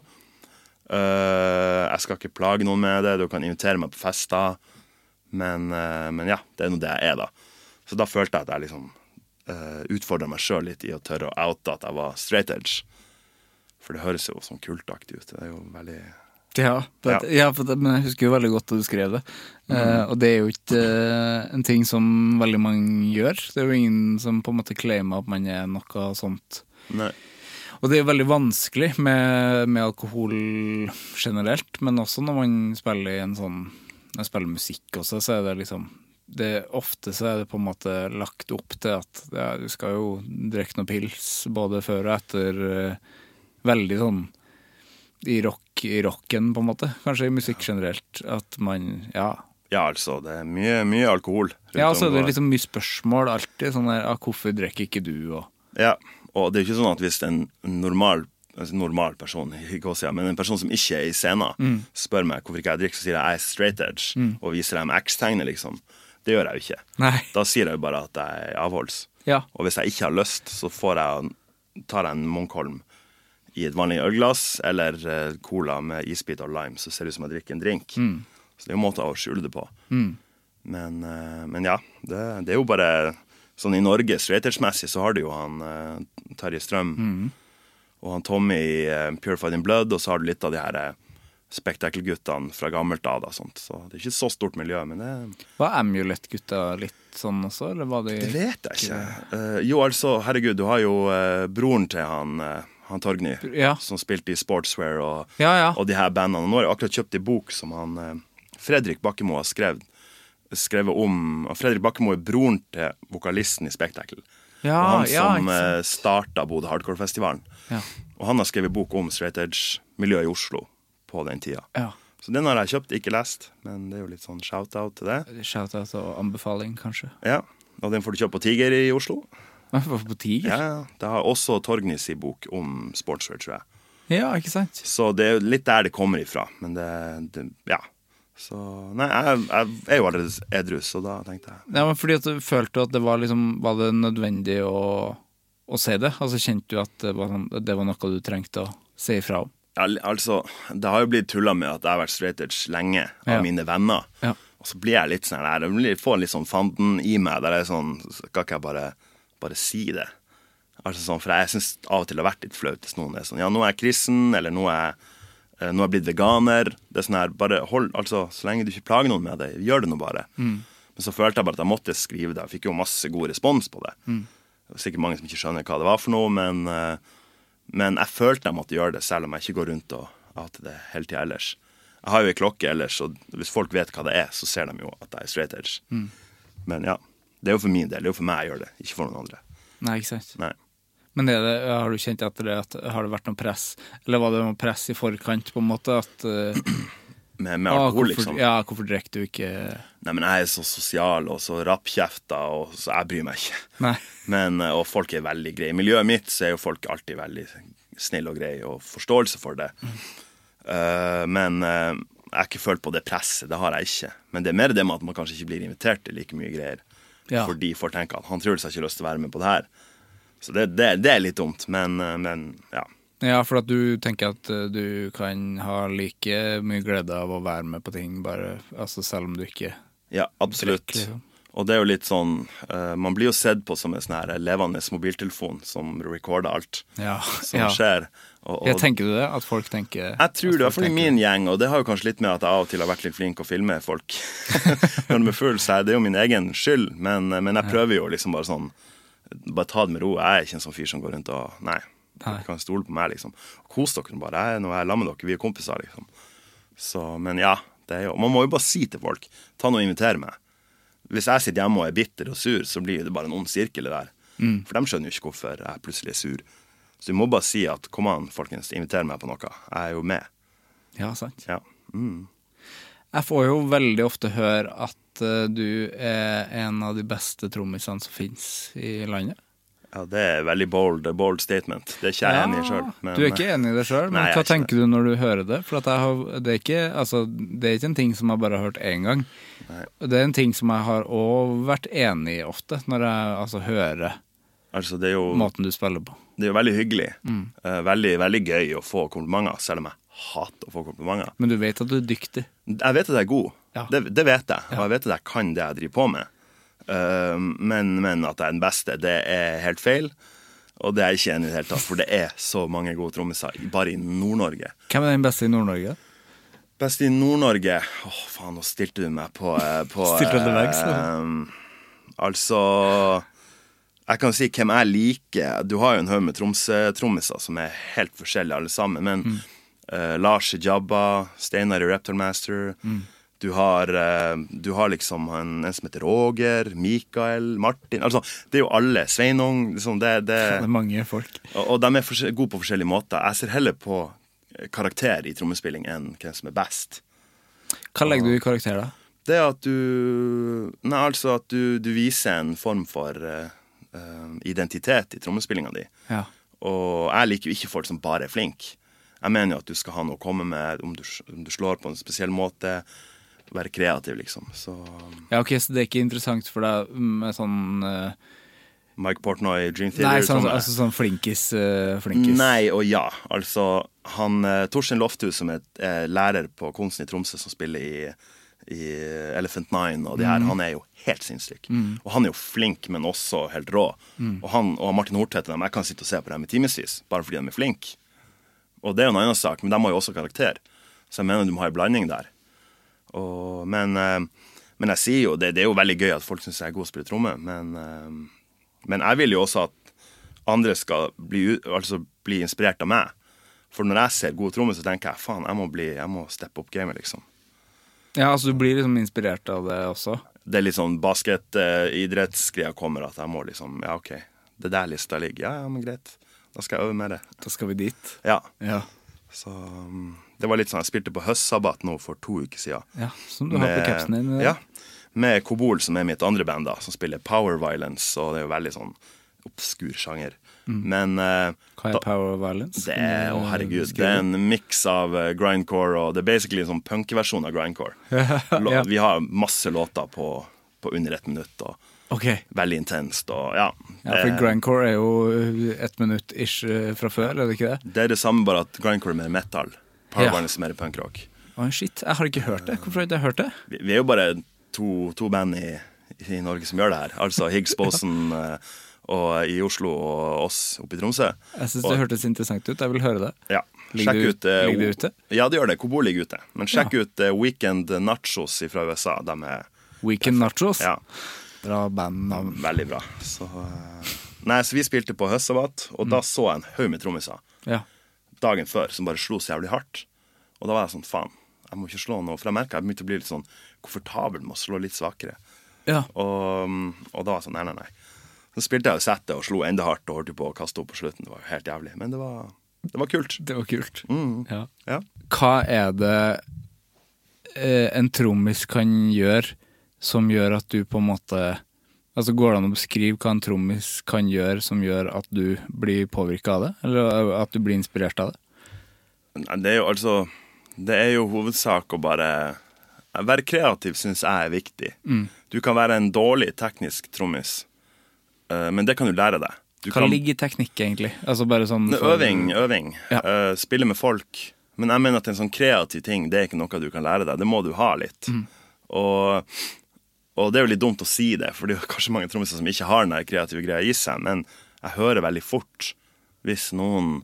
Jeg skal ikke plage noen med det. Du kan invitere meg på fester. Men ja, det er noe det jeg er da. Så da følte jeg at jeg liksom utfordret meg selv litt i å tørre å oute at jeg var straight edge. For det høres jo sånn kultaktig ut. Det er jo veldig... men jeg husker jo veldig godt at du skrev det. Og det er jo ikke en ting som veldig mange gjør. Det er jo ingen som på en måte claimer at man er noe sånt. Nei. Og det er jo veldig vanskelig med alkohol generelt, men også når man spiller i en sånn, når jeg spiller musikk også, så er det liksom, ofte så er det på en måte lagt opp til at du skal jo drikke noe pils både før og etter, veldig sånn i rocken på en måte, kanskje i musikk generelt, at man, Ja, altså, det er mye alkohol. Ja, så er det liksom mye spørsmål alltid, sånn der, hvorfor drikker ikke du? Ja, og det er jo ikke sånn at hvis en normal person, men en person som ikke er i scenen, spør meg hvorfor ikke jeg drikker, så sier jeg er straight edge, og viser dem X-tegnet liksom. Det gjør jeg jo ikke. Nei. Da sier jeg jo bare at jeg er avholds. Ja. Og hvis jeg ikke har lyst, så tar jeg en Munkholm i et vanlig ølglass, eller cola med isbit og lime, så ser det ut som jeg drikker en drink. Så det er jo en måte å skjule det på. Men ja, det er jo bare sånn i Norge, straight edge-messig, så har du jo han Terje Strøm, og han Tommy i Purified in Blood, og så har du litt av de her spektakelguttene fra gammelt av, sånt. Så det er ikke så stort miljø, men det... Var Amulet-gutta litt sånn også, eller var de... Det vet jeg ikke. Jo, altså, herregud, du har jo broren til han Torgny, som spilte i Sportswear og de her bandene. Og nå har jeg akkurat kjøpt en bok som han Fredrik Bakkemo har skrevet om. Og Fredrik Bakkemo er broren til vokalisten i Spektakel. Og han som startet Bodø Hardcore-festivalen. Og han har skrevet bok om straight edge-miljøet i Oslo på den tida. Så den har jeg kjøpt, ikke lest, men det er jo litt sånn shout-out til det. Shout-out og anbefaling, kanskje. Ja, og den får du kjøpt på Tiger i Oslo. På Tiger? Ja, det har også Torgnys i bok om sportswear, tror jeg. Ja, ikke sant? Så det er jo litt der det kommer ifra, men ja. Så, nei, jeg er jo allerede edru, så da tenkte jeg... Ja, men fordi at du følte at det var liksom, var det nødvendig å se det? Altså, kjente du at det var noe du trengte å se ifra om? Ja, altså, det har jo blitt tullet med at jeg har vært straight edge lenge av mine venner. Ja. Og så blir jeg litt sånn der, jeg får litt sånn fanden i meg, der jeg sånn, skal ikke jeg bare si det. Altså sånn, for jeg synes av og til det har vært litt flaut hvis noen er sånn, ja, nå er jeg kristen, eller nå er jeg blitt veganer. Det er sånn her, bare hold, altså, så lenge du ikke plager noen med det, gjør det nå bare. Men så følte jeg bare at jeg måtte skrive det. Jeg fikk jo masse god respons på det. Det var sikkert mange som ikke skjønner hva det var for noe, men jeg følte jeg måtte gjøre det, selv om jeg ikke går rundt og outer det hele tiden ellers. Jeg har jo en klokke ellers, og hvis folk vet hva det er, så ser de jo at jeg er straight edge. Men ja, det er jo for min del, det er jo for meg å gjøre det, ikke for noen andre. Nei, ikke sant? Nei. Men har du kjent etter det at har det vært noe press, eller var det noe press i forkant på en måte at... med alkohol, liksom? Ja, hvorfor drikker du ikke... Nei, men jeg er så sosial og så rappkjefta, og så jeg bryr meg ikke. Nei. Og folk er veldig greie. I miljøet mitt så er jo folk alltid veldig snille og greie, og forståelse for det. Men jeg har ikke følt på det presset, det har jeg ikke. Men det er mer det med at man kanskje ikke blir invitert til like mye greier. Ja. Fordi folk tenker at han tror seg ikke lyst til å være med på det her. Så det litt dumt, men ja. Ja, for at du tenker at du kan ha like mye glede av å være med på ting, bare, altså selv om du ikke... Ja, absolutt. Liksom. Og det jo litt sånn, man blir jo sett på som en sånn her levende mobiltelefon som recorder alt som skjer. Jeg tenker du det? At folk tenker... Jeg tror det, for i min gjeng, og det har jo kanskje litt med at jeg av og til har vært litt flink å filme folk. Når de er full, så det jo min egen skyld, men jeg prøver jo liksom bare sånn, bare ta det med ro. Jeg ikke en sånn fyr som går rundt og, nei, du kan stole på meg liksom. Kos dere bare, når jeg er sammen med dere, vi kompiser liksom. Så, men ja, det jo, man må jo bare si til folk, ta noe og invitere meg. Hvis jeg sitter hjemme og er bitter og sur, så blir det bare en ond sirkel det der. For de skjønner jo ikke hvorfor jeg plutselig sur. Så du må bare si at, kom an, folkens, inviter meg på noe. Jeg jo med. Ja, sant. Ja. Jeg får jo veldig ofte høre at du en av de beste trommisene som finnes i landet. Ja, det veldig bold statement. Det ikke jeg enig i selv. Men, du ikke enig i det selv, men hva tenker du når du hører det? For at det er ikke en ting som jeg bare har hørt en gang. Nei. Det en ting som jeg har også vært enig i ofte, når jeg hører det jo, måten du spiller på. Det jo veldig hyggelig. Veldig, veldig gøy å få komplimenter, selv om jeg hater å få komplimenter. Men du vet at du dyktig? Jeg vet at jeg god. Ja. Det vet jeg. Og jeg vet at jeg kan det jeg driver på med. Men at jeg den beste, det helt feil. Og det jeg ikke enig i det hele tatt, for det så mange gode trommiser bare i Nord-Norge. Hvem den beste i Nord-Norge? Best i Nord-Norge? Faen, nå stilte du meg på Stilte du vekk, så? Altså, jeg kan si hvem jeg liker. Du har jo en høy med trommiser som helt forskjellige alle sammen, men Lars Jabba, Steinar i Reptar Master, du har liksom en som heter Roger, Mikael, Martin, altså det jo alle, Sveinung, liksom det mange folk. Og de gode på forskjellige måter. Jeg ser heller på karakter i trommespilling enn hvem som best. Hva legger du i karakter da? Det at du viser en form for identitet i trommespillinga di. Ja. Og jeg liker jo ikke folk som bare flink. Jeg mener jo at du skal ha noe å komme med, om du slår på en spesiell måte, være kreativ, liksom. Så... Ja, ok, så det ikke interessant for deg med sånn... Mike Portnoy, Dream Theater? Nei, sånn flinkis. Nei, og ja. Altså, Torstein Lofthus, som lærer på kunsten i Tromsø, som spiller i Elephant Nine, og det her, han jo helt sinnssyk. Og han jo flink, men også helt rå. Og Martin Hortvedt, jeg kan sitte og se på dem i timesvis, bare fordi de flink. Og det jo en annen sak, men de har jo også karakter. Så jeg mener du må ha en blanding der. Men jeg sier jo, det jo veldig gøy at folk synes jeg god å spille tromme, men jeg vil jo også at andre skal bli inspirert av meg. For når jeg ser gode trommer, så tenker jeg, faen, jeg må steppe opp gamet, liksom. Ja, altså du blir liksom inspirert av det også? Det litt sånn basket-idrettsgreia kommer, at jeg må liksom, ja, ok, det der lista ligger, ja, men greit, da skal jeg øve med det. Da skal vi dit. Ja. Så... Det var litt sånn, jeg spilte på Høstsabbat nå for 2 uker siden. Ja, som du har på capsen din. Ja, med Kobol, som mitt andre band da, som spiller Power Violence, og det jo veldig sånn obskur sjanger. Men... Hva Power Violence? Herregud, det en mix av grindcore, og det basically en sånn punk-versjon av grindcore. Vi har masse låter på under 1 minutt, og veldig intenst, og ja. Ja, for grindcore jo 1 minutt-ish fra før, det ikke det? Det det samme, bare at grindcore mer metal. Power Violence mer punkrock. Shit, jeg har ikke hørt det. Hvorfor har jeg ikke hørt det? Vi jo bare to band i Norge som gjør det her. Altså Higgs Bosen og i Oslo og oss oppe i Tromsø. Jeg synes det hørtes interessant ut. Jeg vil høre det. Ja. Ligger det ute? Ja, det gjør det. Kobol ligger ute. Men sjekk ut Weekend Nachos fra USA. Weekend Nachos? Ja. Bra bandnavn. Veldig bra. Så vi spilte på Høstsabbat, og da så jeg en haug med trommiser. Ja. Dagen før, som bare slo så jævlig hardt. Og da var jeg sånn, faen, jeg må ikke slå noe, for jeg merket jeg begynte å bli litt sånn komfortabel med å slå litt svakere. Ja. Og da var jeg sånn, nei. Så spilte jeg jo settet og slo enda hardt og holdt på å kaste opp på slutten. Det var jo helt jævlig, men det var kult. Det var kult. Ja. Hva det en trommis kan gjøre som gjør at du på en måte... Altså går det an å beskrive hva en trommis kan gjøre som gjør at du blir påvirket av det? Eller at du blir inspirert av det? Det jo hovedsak å bare være kreativ, synes jeg viktig. Du kan være en dårlig teknisk trommis, men det kan du lære deg. Hva ligger i teknikk egentlig? Altså bare sånn Øving. Ja. Spille med folk. Men jeg mener at en sånn kreativ ting, det er ikke noe du kan lære deg. Det må du ha litt. Og det er jo litt dumt å si det, for det er jo kanskje mange trommiser som ikke har den kreative greia i seg, men jeg hører veldig fort hvis noen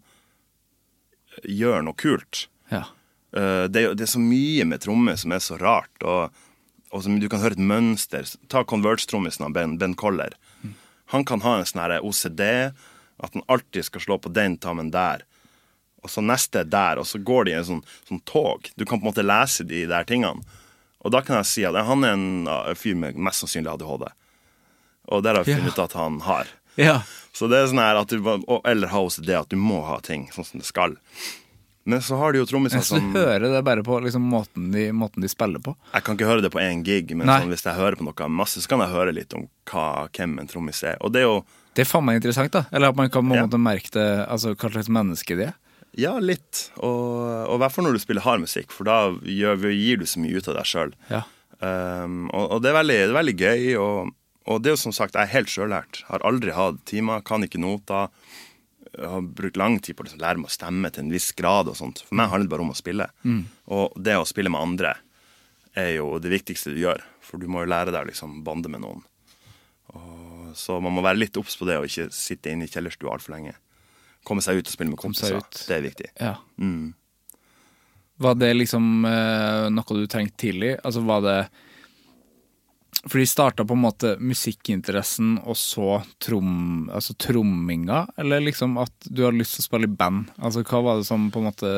gjør noe kult. Ja. Det er så mye med trommer som er så rart, og som du kan høre et mønster. Ta Converge-trommisen av Ben Koller. Han kan ha en sånn her OCD, at han alltid skal slå på den tammen der, og så neste der, og så går de i en sånn tog. Du kan på en måte lese de der tingene. Og da kan jeg si at han er en fyr med mest sannsynlig ADHD. Og det har jeg funnet ut at han har. Ja. Så det er sånn her at eller ha OCD, at du må ha ting sånn som det skal. Men så har de jo trommiser som... Du hører det bare på liksom, måten de spiller på? Jeg kan ikke høre det på en gig, men sånn, hvis jeg hører på noe masse, så kan jeg høre litt om hvem en trommis er. Og det er jo... Det er faen meg interessant da. Eller at man kan på en måte merke det, altså hva slags menneske det er. Ja, litt. Og i hvert fall når du spiller hard musikk, for da gir du så mye ut av deg selv. Ja. Og det er veldig gøy, og det er jo som sagt, jeg er helt selvlært. Har aldri hatt timer, kan ikke noter. Jeg har brukt lang tid på å lære meg å stemme til en viss grad og sånt. For meg handler det bare om å spille. Og det å spille med andre er jo det viktigste du gjør. For du må jo lære deg å liksom bande med noen. Så man må være litt obs på det, og ikke sitte inne i kjellerstua alt for lenge. Komme seg ut og spille med kompiser. Det er viktig. Ja. Var det liksom noe du tenkte tidlig? Altså var det... For de startet på en måte musikkinteressen og så tromminga, eller liksom at du hadde lyst til å spille i band? Altså hva var det som på en måte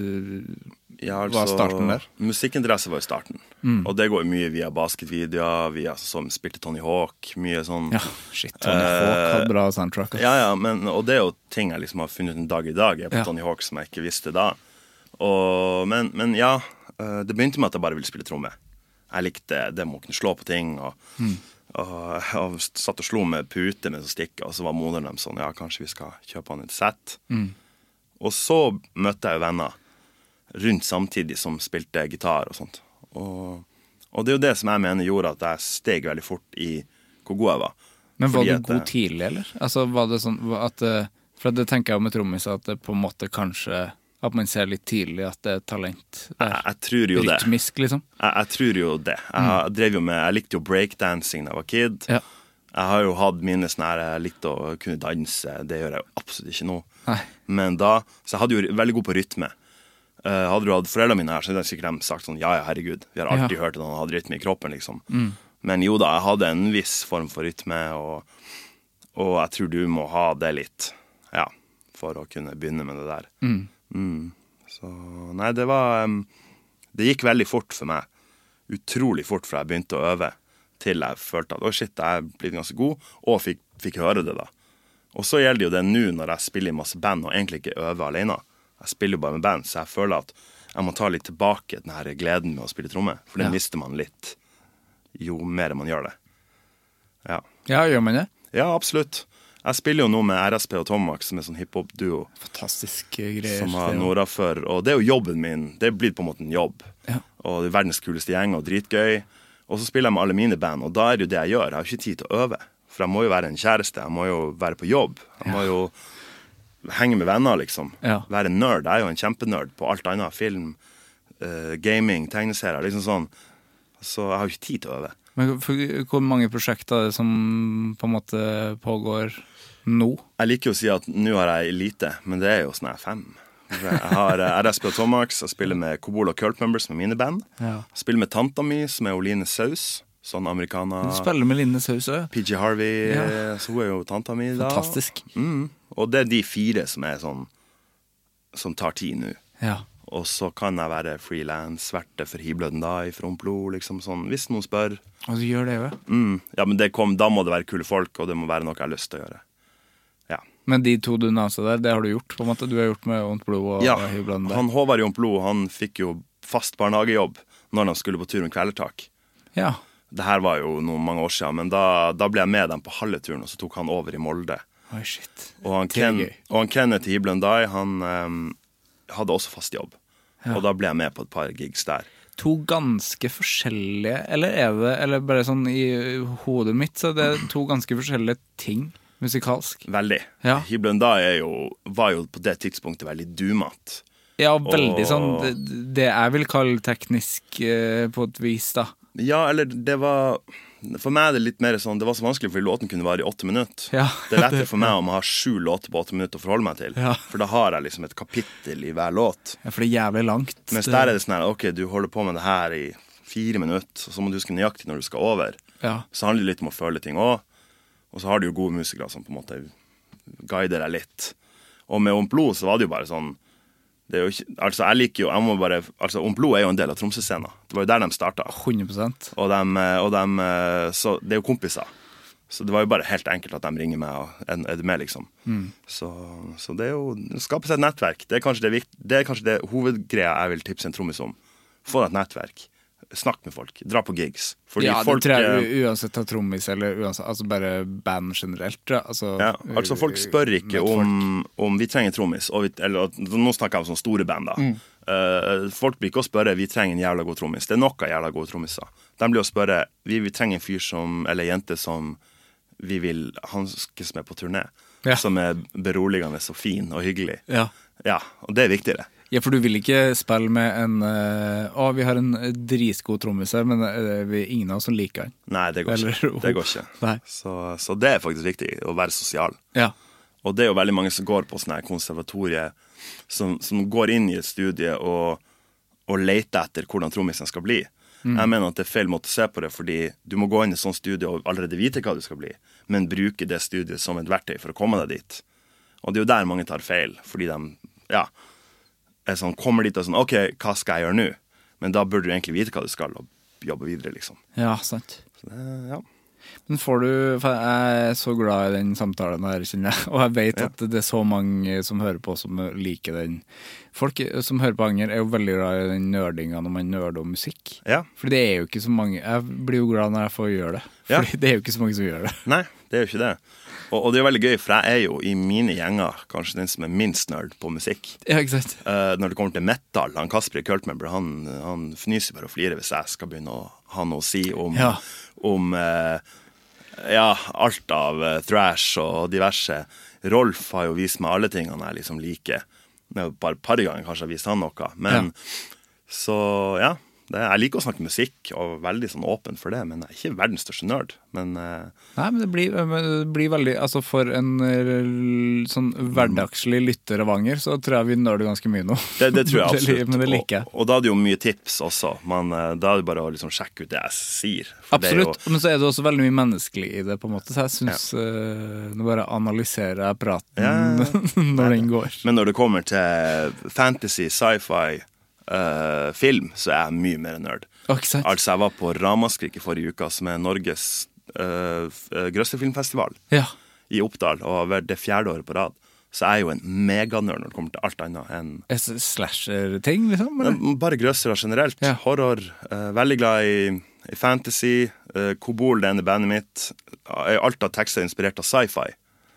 var starten der? Musikkinteresse var i starten, og det går mye via basketvideoer, via som spilte Tony Hawk, mye sånn. Ja, shit, Tony Hawk hadde bra soundtrack. Ja, og det er jo ting jeg liksom har funnet en dag i dag, på Tony Hawk som jeg ikke visste da. Men ja, det begynte med at jeg bare ville spille tromme. Jeg likte det med å kunne slå på ting, og satt og slo med pute med stikker, og så var moderen dem sånn, ja, kanskje vi skal kjøpe han et sett. Og så møtte jeg jo venner rundt samtidig som spilte gitar og sånt. Og det er jo det som jeg mener gjorde at jeg steg veldig fort i hvor god jeg var. Men var du god tidlig, eller? Altså var det sånn at, for det tenker jeg om et trommis, at det på en måte kanskje... At man ser litt tidlig at det er talent der. Jeg tror jo rytmisk, det. Liksom. Jeg tror jo det. Jeg likte jo breakdancing da jeg var kid. Ja. Jeg har jo hatt mine sånne her, jeg likte å kunne danse. Det gjør jeg jo absolutt ikke nå. Nei. Men da, så jeg hadde jo veldig god på rytme. Hadde du hatt foreldrene mine her, så hadde jeg sikkert sagt sånn, ja, herregud. Vi har alltid hørt at han hadde rytme i kroppen, liksom. Men jo da, jeg hadde en viss form for rytme, og jeg tror du må ha det litt, ja, for å kunne begynne med det der. Så nei, det gikk veldig fort for meg, utrolig fort fra jeg begynte å øve til jeg følte at shit, jeg er blitt ganske god, og fikk høre det da. Og så gjelder jo det nå når jeg spiller i masse band og egentlig ikke øver alene. Jeg spiller jo bare med band, så jeg føler at jeg må ta litt tilbake den her gleden med å spille tromme, for det mister man litt jo mer man gjør det. Ja, gjør man det? Ja, absolutt. Jeg spiller jo nå med RSP og Tomax, som er sånn hiphop-duo. Fantastiske greier. Som har Nora for, og det er jo jobben min. Det er blitt på en måte en jobb. Ja. Og det er verdens kuleste gjeng, og dritgøy. Og så spiller jeg med alle mine band, og da er det jo det jeg gjør. Jeg har jo ikke tid til å øve. For jeg må jo være en kjæreste, jeg må jo være på jobb. Jeg må jo henge med venner, liksom. Ja. Være en nerd. Jeg er jo en kjempenerd på alt annet. Film, gaming, tegneserier, liksom sånn. Så jeg har jo ikke tid til å øve. Men hvor mange prosjekter er det som på en måte pågår nå? Jeg liker jo å si at nå har jeg lite, men det er jo sånn 5. Jeg har RSP og Tomax, jeg spiller med Kobol og Cult Members med mine band. Ja. Jeg spiller med tanta mi, som er Oline Saus, sånn amerikaner. Du spiller med Line Saus også? PG Harvey, så hun er jo tanta mi da. Fantastisk. Og det er de 4 som er sånn, som tar tid nå. Ja. Og så kan jeg være freelance, sverte for Hibløden da, i Fromplo, liksom sånn, hvis noen spør. Og du gjør det jo, ja, men da må det være kule folk, og det må være noe jeg har lyst til å gjøre. Ja. Men de 2 du navnte der, det har du gjort, på en måte? Du har gjort med Ontblo og Hibløden der? Ja, han Håvard i Ontblo, han fikk jo fast barnehagejobb når han skulle på tur med Kvelertak. Ja. Det her var jo mange år siden, men da ble jeg med dem på halve turen, og så tok han over i Molde. Oi, shit. Og han Kenneth i Hibløden da, han hadde også fast jobb. Og da ble jeg med på et par gigs der. 2 ganske forskjellige, eller er det, eller bare sånn i hodet mitt, så det er 2 ganske forskjellige ting. Musikalsk. Veldig. Ja. Hybelen da var jo på det tidspunktet veldig dumat. Ja, veldig sånn, det jeg vil kalle teknisk på et vis da. Ja, eller det var... For meg er det litt mer sånn, det var så vanskelig fordi låten kunne vare i 8 minutter. Ja. Det lettere for meg om å ha 7 låter på 8 minutter å forholde meg til. Ja. For da har jeg liksom et kapittel i hver låt. Ja, for det jævlig langt. Mens der det sånn her, ok, du holder på med det her i 4 minutter, så må du huske nøyaktig når du skal over. Ja. Så handler det litt om å føle ting også. Og så har du jo gode musikere som på en måte guider deg litt. Og med Omplo så var det jo bare sånn, det jo ikke, altså jeg liker jo, jeg må bare, altså Omplo jo en del av Tromsø-scenen. Det var jo der de startet. 100%. Og så det jo kompiser. Så det var jo bare helt enkelt at de ringer meg og er du med liksom. Så det jo, skape seg et nettverk. Det er kanskje det hovedgreia jeg vil tipse en trommis om. Få deg et nettverk. Snakk med folk, dra på gigs. Fordi ja, folk, det tror jeg uansett av trommis eller uansett, altså bare band generelt. Altså folk spør ikke om vi trenger trommis, eller nå snakker jeg om sånne store band da. Folk blir ikke å spørre, vi trenger en jævla god trommis. Det noe jævla gode trommiser. De blir å spørre, vi trenger en fyr som, eller jente som vi vil hanskes med på turné. Ja. Som beroligende og fin og hyggelig. Ja, og det viktigere. Ja, for du vil ikke spille med en vi har en dritgod trommis her, men vi er ingen av oss som liker han. Nei, det går ikke. Det går ikke. Nei. Så det faktisk viktig, å være sosial. Ja. Og det jo veldig mange som går på sånne her konservatorie, som går inn i et studie og leter etter hvordan trommisen skal bli. Jeg mener at det feil måte å se på det, fordi du må gå inn i et sånt studie og allerede vite hva du skal bli, men bruke det studiet som et verktøy for å komme deg dit. Og det jo der mange tar feil, fordi de, sånn, kommer dit og sånn, ok, hva skal jeg gjøre nå? Men da burde du egentlig vite hva du skal og jobbe videre, liksom. Ja, sant. Så det, Men for jeg er så glad i den samtalen her, kjenner jeg, og jeg vet at det er så mange som hører på som liker den. Folk som hører på Anger er jo veldig glad i den nørdinga når man nerder om musikk. Ja. For det er jo ikke så mange, jeg blir jo glad når jeg får gjøre det, for det er jo ikke så mange som gjør det. Nei, det er jo ikke det. Og det er jo veldig gøy, for jeg er jo i mine gjenger kanskje den som er minst nerd på musikk. Ja, ikke sant. Når det kommer til metal, han Kasper Kultmember, han fnyser bare og flirer hvis jeg skal begynne å ha noe å si om alt av thrash og diverse. Rolf har jo vist meg alle tingene jeg liksom liker. Det er jo bare et par ganger kanskje jeg har vist han noe. Men så jeg liker å snakke musikk og veldig sånn åpen for det, men jeg er ikke verdens største nerd. Men, nei, men det blir veldig, altså for en sånn hverdagslig lytter av Anger, så tror jeg vi nerder ganske mye nå. Det tror jeg absolutt. Men det liker jeg. Og da er det jo mye tips også. Da er det bare å liksom sjekke ut det jeg sier. Absolutt, men så er det også veldig mye menneskelig i det på en måte, så jeg synes nå bare analyserer jeg praten når den går. Men når det kommer til fantasy, sci-fi, film, så er jeg mye mer nerd. Altså jeg var på Ramaskrik i forrige uke, som er Norges grøssefilmfestival i Oppdal, og det 4. året på rad. Så jeg er jo en meganerd når det kommer til alt annet enn slasher-ting, liksom? Eller? Bare grøssere generelt. Horror, veldig glad i fantasy, Kobol, det ene bandet mitt. Alt av tekster er inspirert av sci-fi.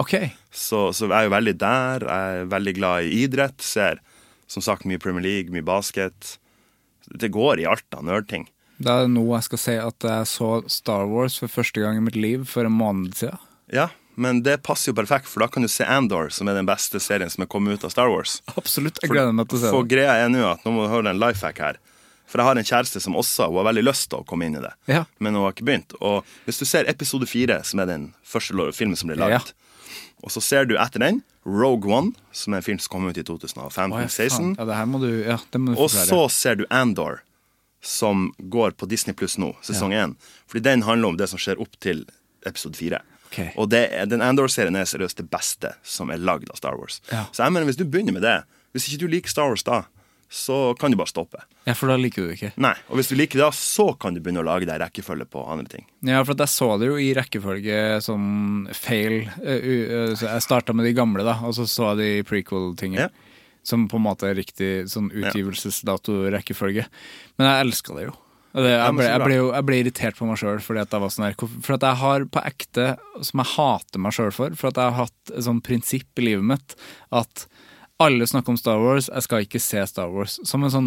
Så jeg er jo veldig der. Jeg er veldig glad i idrett, ser som sagt mye Premier League, mye basket. Det går i alt av nerdting. Det er nå jeg skal si at jeg så Star Wars for første gang i mitt liv for en måned siden. Ja, men det passer jo perfekt, for da kan du se Andor, som er den beste serien som er kommet ut av Star Wars. Absolutt, jeg gleder meg til å se det. For greia er nå at, nå må du høre en lifehack her, for jeg har en kjæreste som også, hun har veldig lyst til å komme inn i det, men hun har ikke begynt. Og hvis du ser episode 4, som er den første filmen som ble laget, og så ser du etter den Rogue One, som er en film som kom ut i 2015-16. Ja, det her må du, det må du forklare. Og så ser du Andor, som går på Disney Plus nå, sesong 1. Fordi den handler om det som skjer opp til episode 4. Og den Andor-serien er seriøst det beste som er lagd av Star Wars. Så jeg mener, hvis du begynner med det, hvis ikke du liker Star Wars da, så kan du bare stoppe. Ja, for da liker du det ikke. Nei, og hvis du liker det, så kan du begynne å lage deg rekkefølge på andre ting. Ja, for jeg så det jo i rekkefølge som feil. Jeg startet med de gamle da, og så jeg de prequel-tingene. Som på en måte er riktig sånn utgivelsesdato-rekkefølge. Men jeg elsket det jo. Jeg ble irritert på meg selv fordi at jeg var sånn her. For at jeg har på ekte, som jeg hater meg selv for at jeg har hatt et sånt prinsipp i livet mitt, at Alle snakker om Star Wars, jeg skal ikke se Star Wars. Som en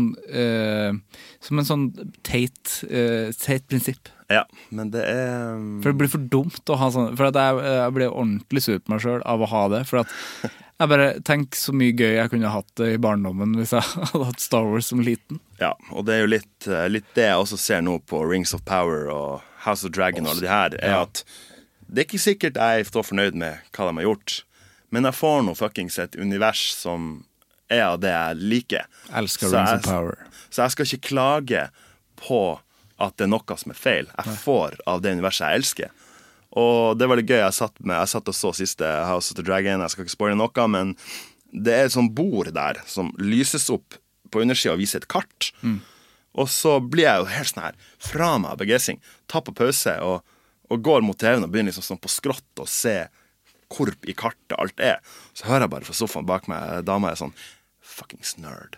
sånn teit prinsipp. Ja, men det For det blir for dumt å ha sånn. For at jeg blir ordentlig sur på meg selv av å ha det. For at jeg bare tenker så mye gøy jeg kunne hatt det i barndommen hvis jeg hadde hatt Star Wars som liten. Ja, og det er jo litt det jeg også ser nå på Rings of Power og House of Dragon og alle de her, at det er ikke sikkert jeg står fornøyd med hva de har gjort. Men jeg får noe fuckings et univers som av det jeg liker. Jeg elsker Rings of Power. Så jeg skal ikke klage på at det er noe som er feil. Jeg får av det universet jeg elsker. Og det var litt gøy. Jeg satt og så siste House of the Dragon. Jeg skal ikke spoile noe, men det er et sånt bord der som lyses opp på undersiden og viser et kart. Og så blir jeg jo helt sånn her fra meg av begeistring. Ta på pause og går mot TV-en og begynner liksom sånn på skrått og se korp i kartet, alt Så hører jeg bare fra sofaen bak meg, dama er sånn, fuckings nerd.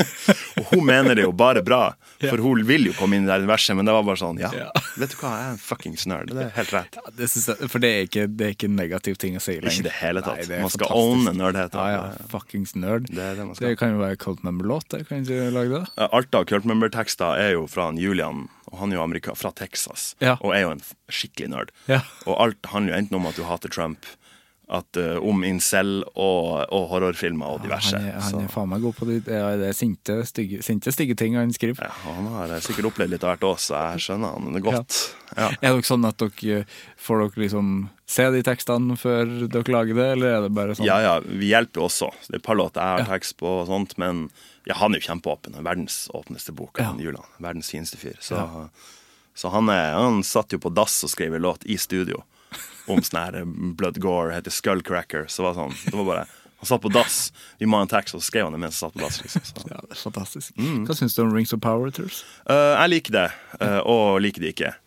Og hun mener det jo bare bra, for hun vil jo komme inn i det universet, men det var bare sånn, vet du hva, jeg er en fuckings nerd, det er helt rett. Ja, det synes jeg, for det er ikke en negativ ting å si lenger. Ikke det hele tatt. Nei, man skal owne nerdheten. Ja, fuckings nerd. Det man skal. Det kan jo være Cult Member-låt, kan ikke lage det? Alt av Cult Member-tekster er jo fra Julian, og han er jo fra Texas, og er jo en skikkelig nerd. Og alt handler jo enten om at du hater Trump, om incel og horrorfilmer og diverse. Han er faen meg god på det. Det er sinte, stygge ting han skriver. Ja, han har sikkert opplevd litt av hvert også, så jeg skjønner han, det er godt. Ja. Er det ikke sånn at får dere liksom se de tekstene før dere lager det, eller er det bare sånn? Ja, vi hjelper jo også. Det er et par låter jeg har tekst på og sånt, men han er jo kjempeåpen. Verdens åpneste bok av Julian. Verdens fineste fyr. Så han satt jo på dass og skrev en låt i studio om sånn her Blood Gore, heter Skullcracker, så var sånn, det var bare, han satt på dass, vi må ha en tekst, og så skrev han det mens han satt på dass, liksom. Så. Ja, det er fantastisk. Hva synes du om Rings of Power, Truls? Jeg liker det, og liker det ikke.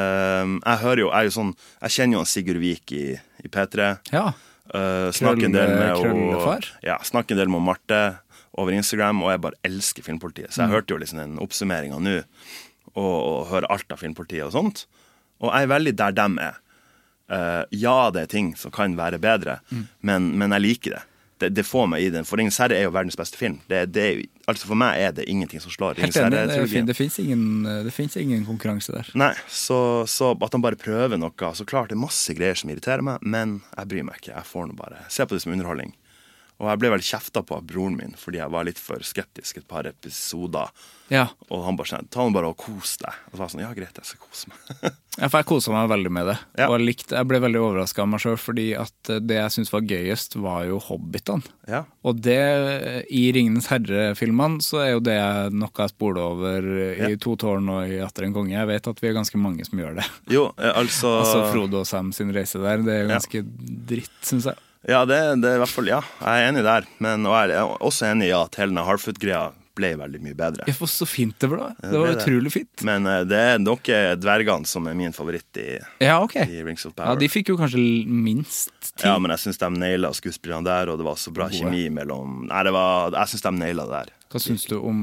Jeg kjenner jo han Sigurd Vik i P3. Ja. Snakker en del med Krøllefar? Ja, snakker en del med Marte over Instagram, og jeg bare elsker Filmpolitiet. Så jeg hørte jo liksom en oppsummering av nå, og hører alt av Filmpolitiet og sånt. Og jeg er veldig der dem er. Det er ting som kan være bedre, men jeg liker det. Det får meg i den. For Ringens Herre er jo verdens beste film. Altså for meg er det ingenting som slår Ringens Herre. Det finnes ingen konkurranse der. Nei, så at han bare prøver noe, så klart det er masse greier som irriterer meg, men jeg bryr meg ikke. Jeg får nå bare se på det som underholdning. Og jeg ble veldig kjeftet på av broren min, fordi jeg var litt for skeptisk et par episoder. Ja. Og han bare sånn, ta nå bare og kos deg. Og så var jeg sånn, ja greit, jeg skal kose meg. Ja, for jeg koset meg veldig med det. Ja. Og jeg ble veldig overrasket av meg selv, fordi at det jeg synes var gøyest var jo Hobbitene. Ja. Og det, i Ringenes Herre-filmene, så er jo det noe jeg spoler over i To tårn og i Atter en konge. Jeg vet at vi er ganske mange som gjør det. Jo, altså Frodo og Sam sin reise der, det er jo ganske dritt, synes jeg. Ja, det er i hvert fall, jeg er enig der. Men jeg er også enig i at hele denne Harfoot-greia ble veldig mye bedre. Det var så fint det ble. Det var utrolig fint. Men det er nok dvergene som er min favoritt i Rings of Power. Ja, de fikk jo kanskje minst tid. Ja, men jeg synes de nailet skuespillerne der, og det var så bra kjemi mellom... Nei, jeg synes de nailet det der. Hva synes du om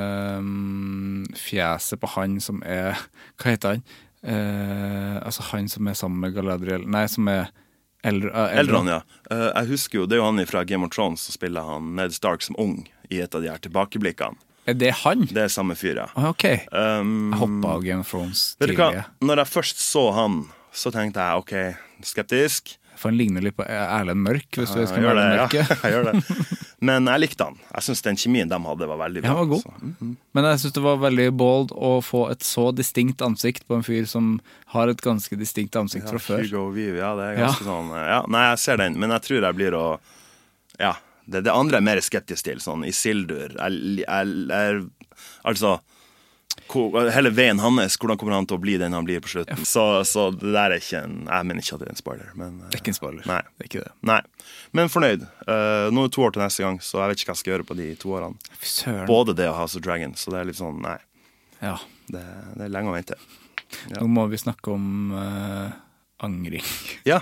fjeset på han som er... Hva heter han? Altså han som er sammen med Galadriel. Nei, som er... Eldron, ja. Jeg husker jo, det er jo han fra Game of Thrones som spiller han Ned Stark som ung i et av de her tilbakeblikkene. Er det han? Det er samme fyr, ja. Ok, jeg hoppet av Game of Thrones tidligere. Når jeg først så han, så tenkte jeg, ok, skeptisk. For han ligner litt på Erlend Mørk, hvis du skal være mørke. Ja, jeg gjør det. Men jeg likte han. Jeg synes den kjemien de hadde var veldig bra. Han var god. Men jeg synes det var veldig bold å få et så distinkt ansikt på en fyr som har et ganske distinkt ansikt fra før. Hugo Weaving, det er ganske sånn. Ja, nei, jeg ser den, men jeg tror jeg blir å... Ja, det andre er mer skeptisk til, sånn Isildur. Altså... hele veien hans, hvordan kommer han til å bli den han blir på slutten, så det der er ikke jeg mener ikke at det er en spoiler, men, det er ikke en spoiler, nei. Det er ikke det. Nei, men fornøyd. Nå er 2 år til neste gang, så jeg vet ikke hva jeg skal gjøre på de 2 årene. Søren. Både det og House of Dragon, så det er litt sånn, nei. Ja. Det er lenge å vente. Ja. Nå må vi snakke om angring. Ja.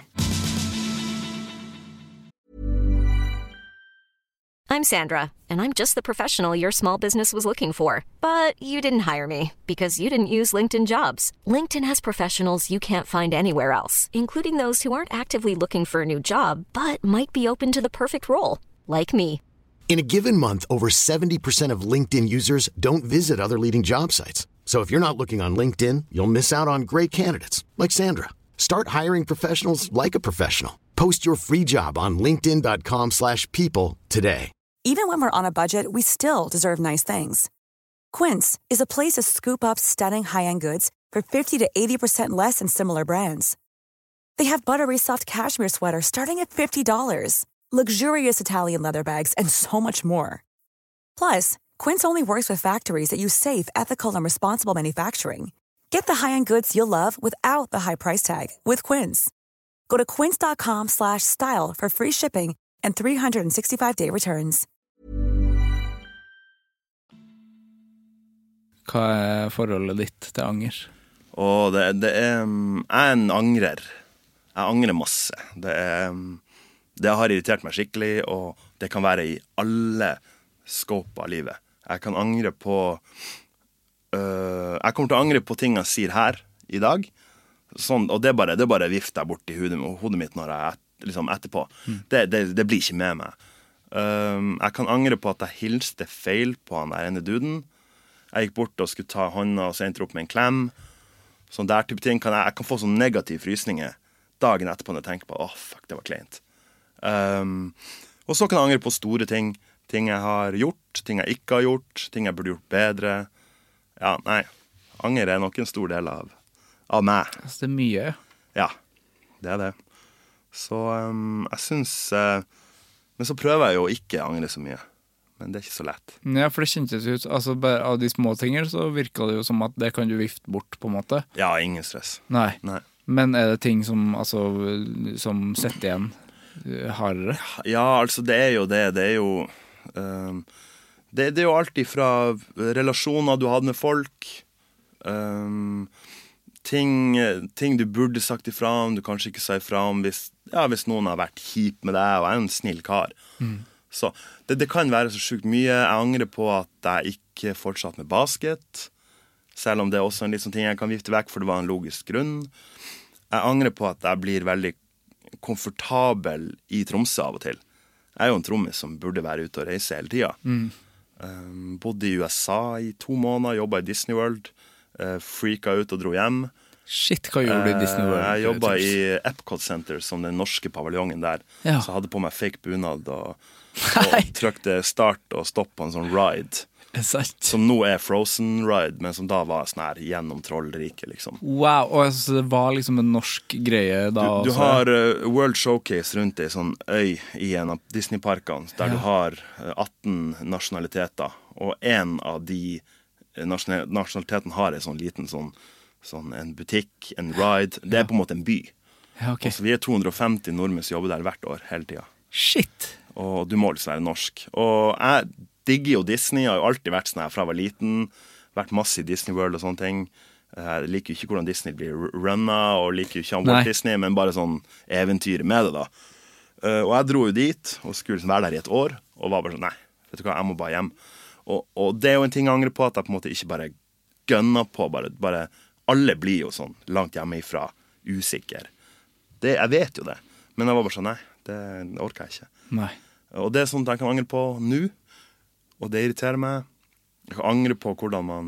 I'm Sandra, and I'm just the professional your small business was looking for. But you didn't hire me because you didn't use LinkedIn Jobs. LinkedIn has professionals you can't find anywhere else, including those who aren't actively looking for a new job, but might be open to the perfect role, like me. In a given month, over 70% of LinkedIn users don't visit other leading job sites. So if you're not looking on LinkedIn, you'll miss out on great candidates like Sandra. Start hiring professionals like a professional. Post your free job on linkedin.com/people today. Even when we're on a budget, we still deserve nice things. Quince is a place to scoop up stunning high-end goods for 50 to 80% less than similar brands. They have buttery soft cashmere sweaters starting at $50, luxurious Italian leather bags, and so much more. Plus, Quince only works with factories that use safe, ethical, and responsible manufacturing. Get the high-end goods you'll love without the high price tag with Quince. Go to quince.com/style for free shipping and 365-day returns. Hva forholdet ditt til anger? Og det er jeg er en angrer. Jeg angrer masse. Det har irritert meg skikkelig, og det kan være i alle scope av livet. Jeg kan angre på jeg kommer til å angre på ting jeg sier her i dag, sånn, og det bare vifter bort i hodet mitt når jeg liksom etterpå. Det blir ikke med meg. Jeg kan angre på at jeg hilste feil på han der ene duden. Jeg gikk bort og skulle ta hånda og sendte opp med en klem. Sånn der type ting jeg kan få sånn negativ frysninger dagen etterpå når jeg tenker på, fuck, det var kleint. Og så kan jeg angre på store ting. Ting jeg har gjort, ting jeg ikke har gjort, ting jeg burde gjort bedre. Ja, nei, anger er nok en stor del av meg. Altså, det er mye. Ja, det er det. Så jeg synes, men så prøver jeg jo å ikke angre så mye. Men det er ikke så lett. Ja, for det kjentes ut, altså bare av de små tingene så virker det jo som at det kan du vifte bort på en måte. Ja, ingen stress. Nei. Men er det ting som, altså, som setter igjen hardere? Ja, altså det er jo det. Det er jo... det er jo alltid fra relasjoner du hadde med folk, ting du burde sagt ifra om, du kanskje ikke sa ifra om hvis noen har vært kjip med deg, og er en snill kar. Så det kan være så sjukt mye. Jeg angrer på at jeg ikke fortsatt med basket, selv om det er også en litt sånn ting jeg kan vifte vekk, for det var en logisk grunn. Jeg angrer på at jeg blir veldig komfortabel i Tromsø av og til. Jeg er jo en trommis som burde være ute og reise hele tiden. Bodde i USA i 2 måneder, jobbet i Disney World, freaka ut og dro hjem. Shit, hva gjorde du i Disney World? Jeg jobbet i Epcot Center, som den norske paviljongen der. Ja. Så jeg hadde på meg fake bunad og trykte start og stopp på en sånn ride. Som nå er Frozen Ride, men som da var sånn her gjennom Trollriket, liksom. Wow, og altså, det var liksom en norsk greie da du har World Showcase rundt ei sånn øy i en av Disney-parkene, der du har 18 nasjonaliteter, og en av de nasjonalitetene har en sånn liten sånn en butikk, en ride. Det er på en måte en by. Ja, okay. Altså, vi er 250 nordmenn som jobber der hvert år, hele tiden. Shit! Og du må liksom være norsk. Og jeg digger jo Disney, har jo alltid vært sånn her fra jeg var liten, vært masse i Disney World og sånne ting. Jeg liker jo ikke hvordan Disney blir runnet, og liker jo ikke Walt Disney, men bare sånn eventyr med det da. Og jeg dro jo dit, og skulle liksom være der i et år, og var bare sånn, nei, vet du hva, jeg må bare hjem. Og det er jo en ting jeg angrer på, at jeg på en måte ikke bare gønner på, bare alle blir jo sånn langt hjemmefra, usikker. Jeg vet jo det, men jeg var bare sånn, nei, det orker jeg ikke. Nei. Og det er sånt jeg kan angre på nå, og det irriterer meg. Jeg kan angre på hvordan man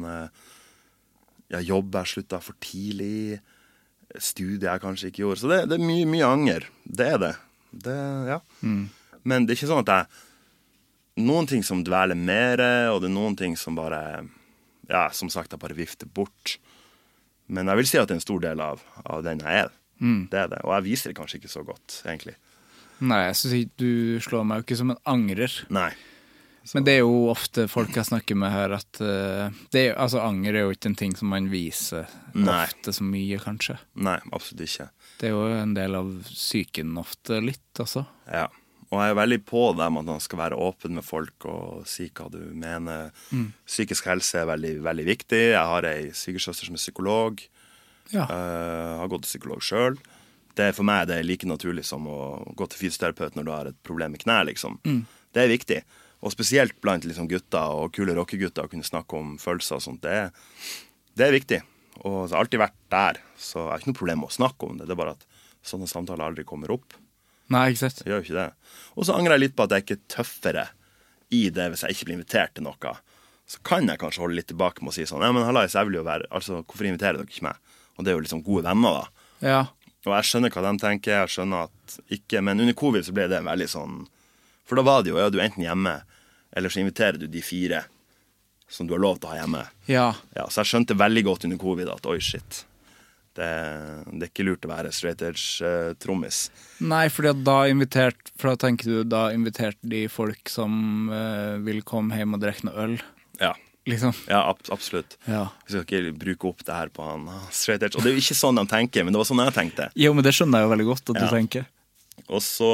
jobber, slutta for tidlig, studier jeg kanskje ikke gjorde. Så det er mye anger. Det er det. Ja. Men det er ikke sånn at noen ting som dveler mer, og det er noen ting som bare, som sagt, jeg bare vifter bort. Men jeg vil si at det er en stor del av den jeg er. Det er det. Og jeg viser det kanskje ikke så godt, egentlig. Nei, jeg synes ikke, du slår meg jo ikke som en angrer. Nei. Men det er jo ofte folk jeg snakker med her at altså anger er jo ikke en ting som man viser ofte så mye, kanskje. Nei, absolutt ikke. Det er jo en del av psyken ofte litt, altså. Ja, og jeg er veldig på det med at man skal være åpen med folk og si hva du mener. Psykisk helse er veldig, veldig viktig. Jeg har en svigersøster som er psykolog. Jeg har gått til psykolog selv. For meg det er like naturlig som å gå til fysioterapeut når du har et problem med knæ, liksom. Det er viktig. Og spesielt blant liksom, gutter og kule rockegutter å kunne snakke om følelser og sånt. Det er viktig. Og jeg har alltid vært der, så jeg har ikke noe problem med å snakke om det. Det er bare at sånne samtaler aldri kommer opp. Nei, ikke sant? Jeg gjør jo ikke det. Og så angrer jeg litt på at jeg ikke er tøffere i det, hvis jeg ikke blir invitert til noe, så kan jeg kanskje holde litt tilbake med å si sånn, ja, men hallais, jeg vil jo være, altså, hvorfor inviterer dere ikke meg? Og det er jo liksom gode venner da. Ja. Og jeg skjønner hva de tenker, jeg skjønner at ikke, men under covid så ble det veldig sånn, for da var det jo, ja, du er enten hjemme, eller så inviterer du de 4 som du har lov til å ha hjemme. Ja. Ja, så jeg skjønte veldig godt under covid at, oi shit, det er ikke lurt å være straight edge trommis. Nei, for da tenker du, da inviterte de folk som vil komme hjem og drikke noe øl. Ja. Liksom. Ja, absolutt. Ja. Vi skal ikke bruke opp det her på han straight edge. Og det er jo ikke sånn de tenker, men det var sånn jeg tenkte. Jo, men det skjønner jeg jo veldig godt at du tenker. Og så,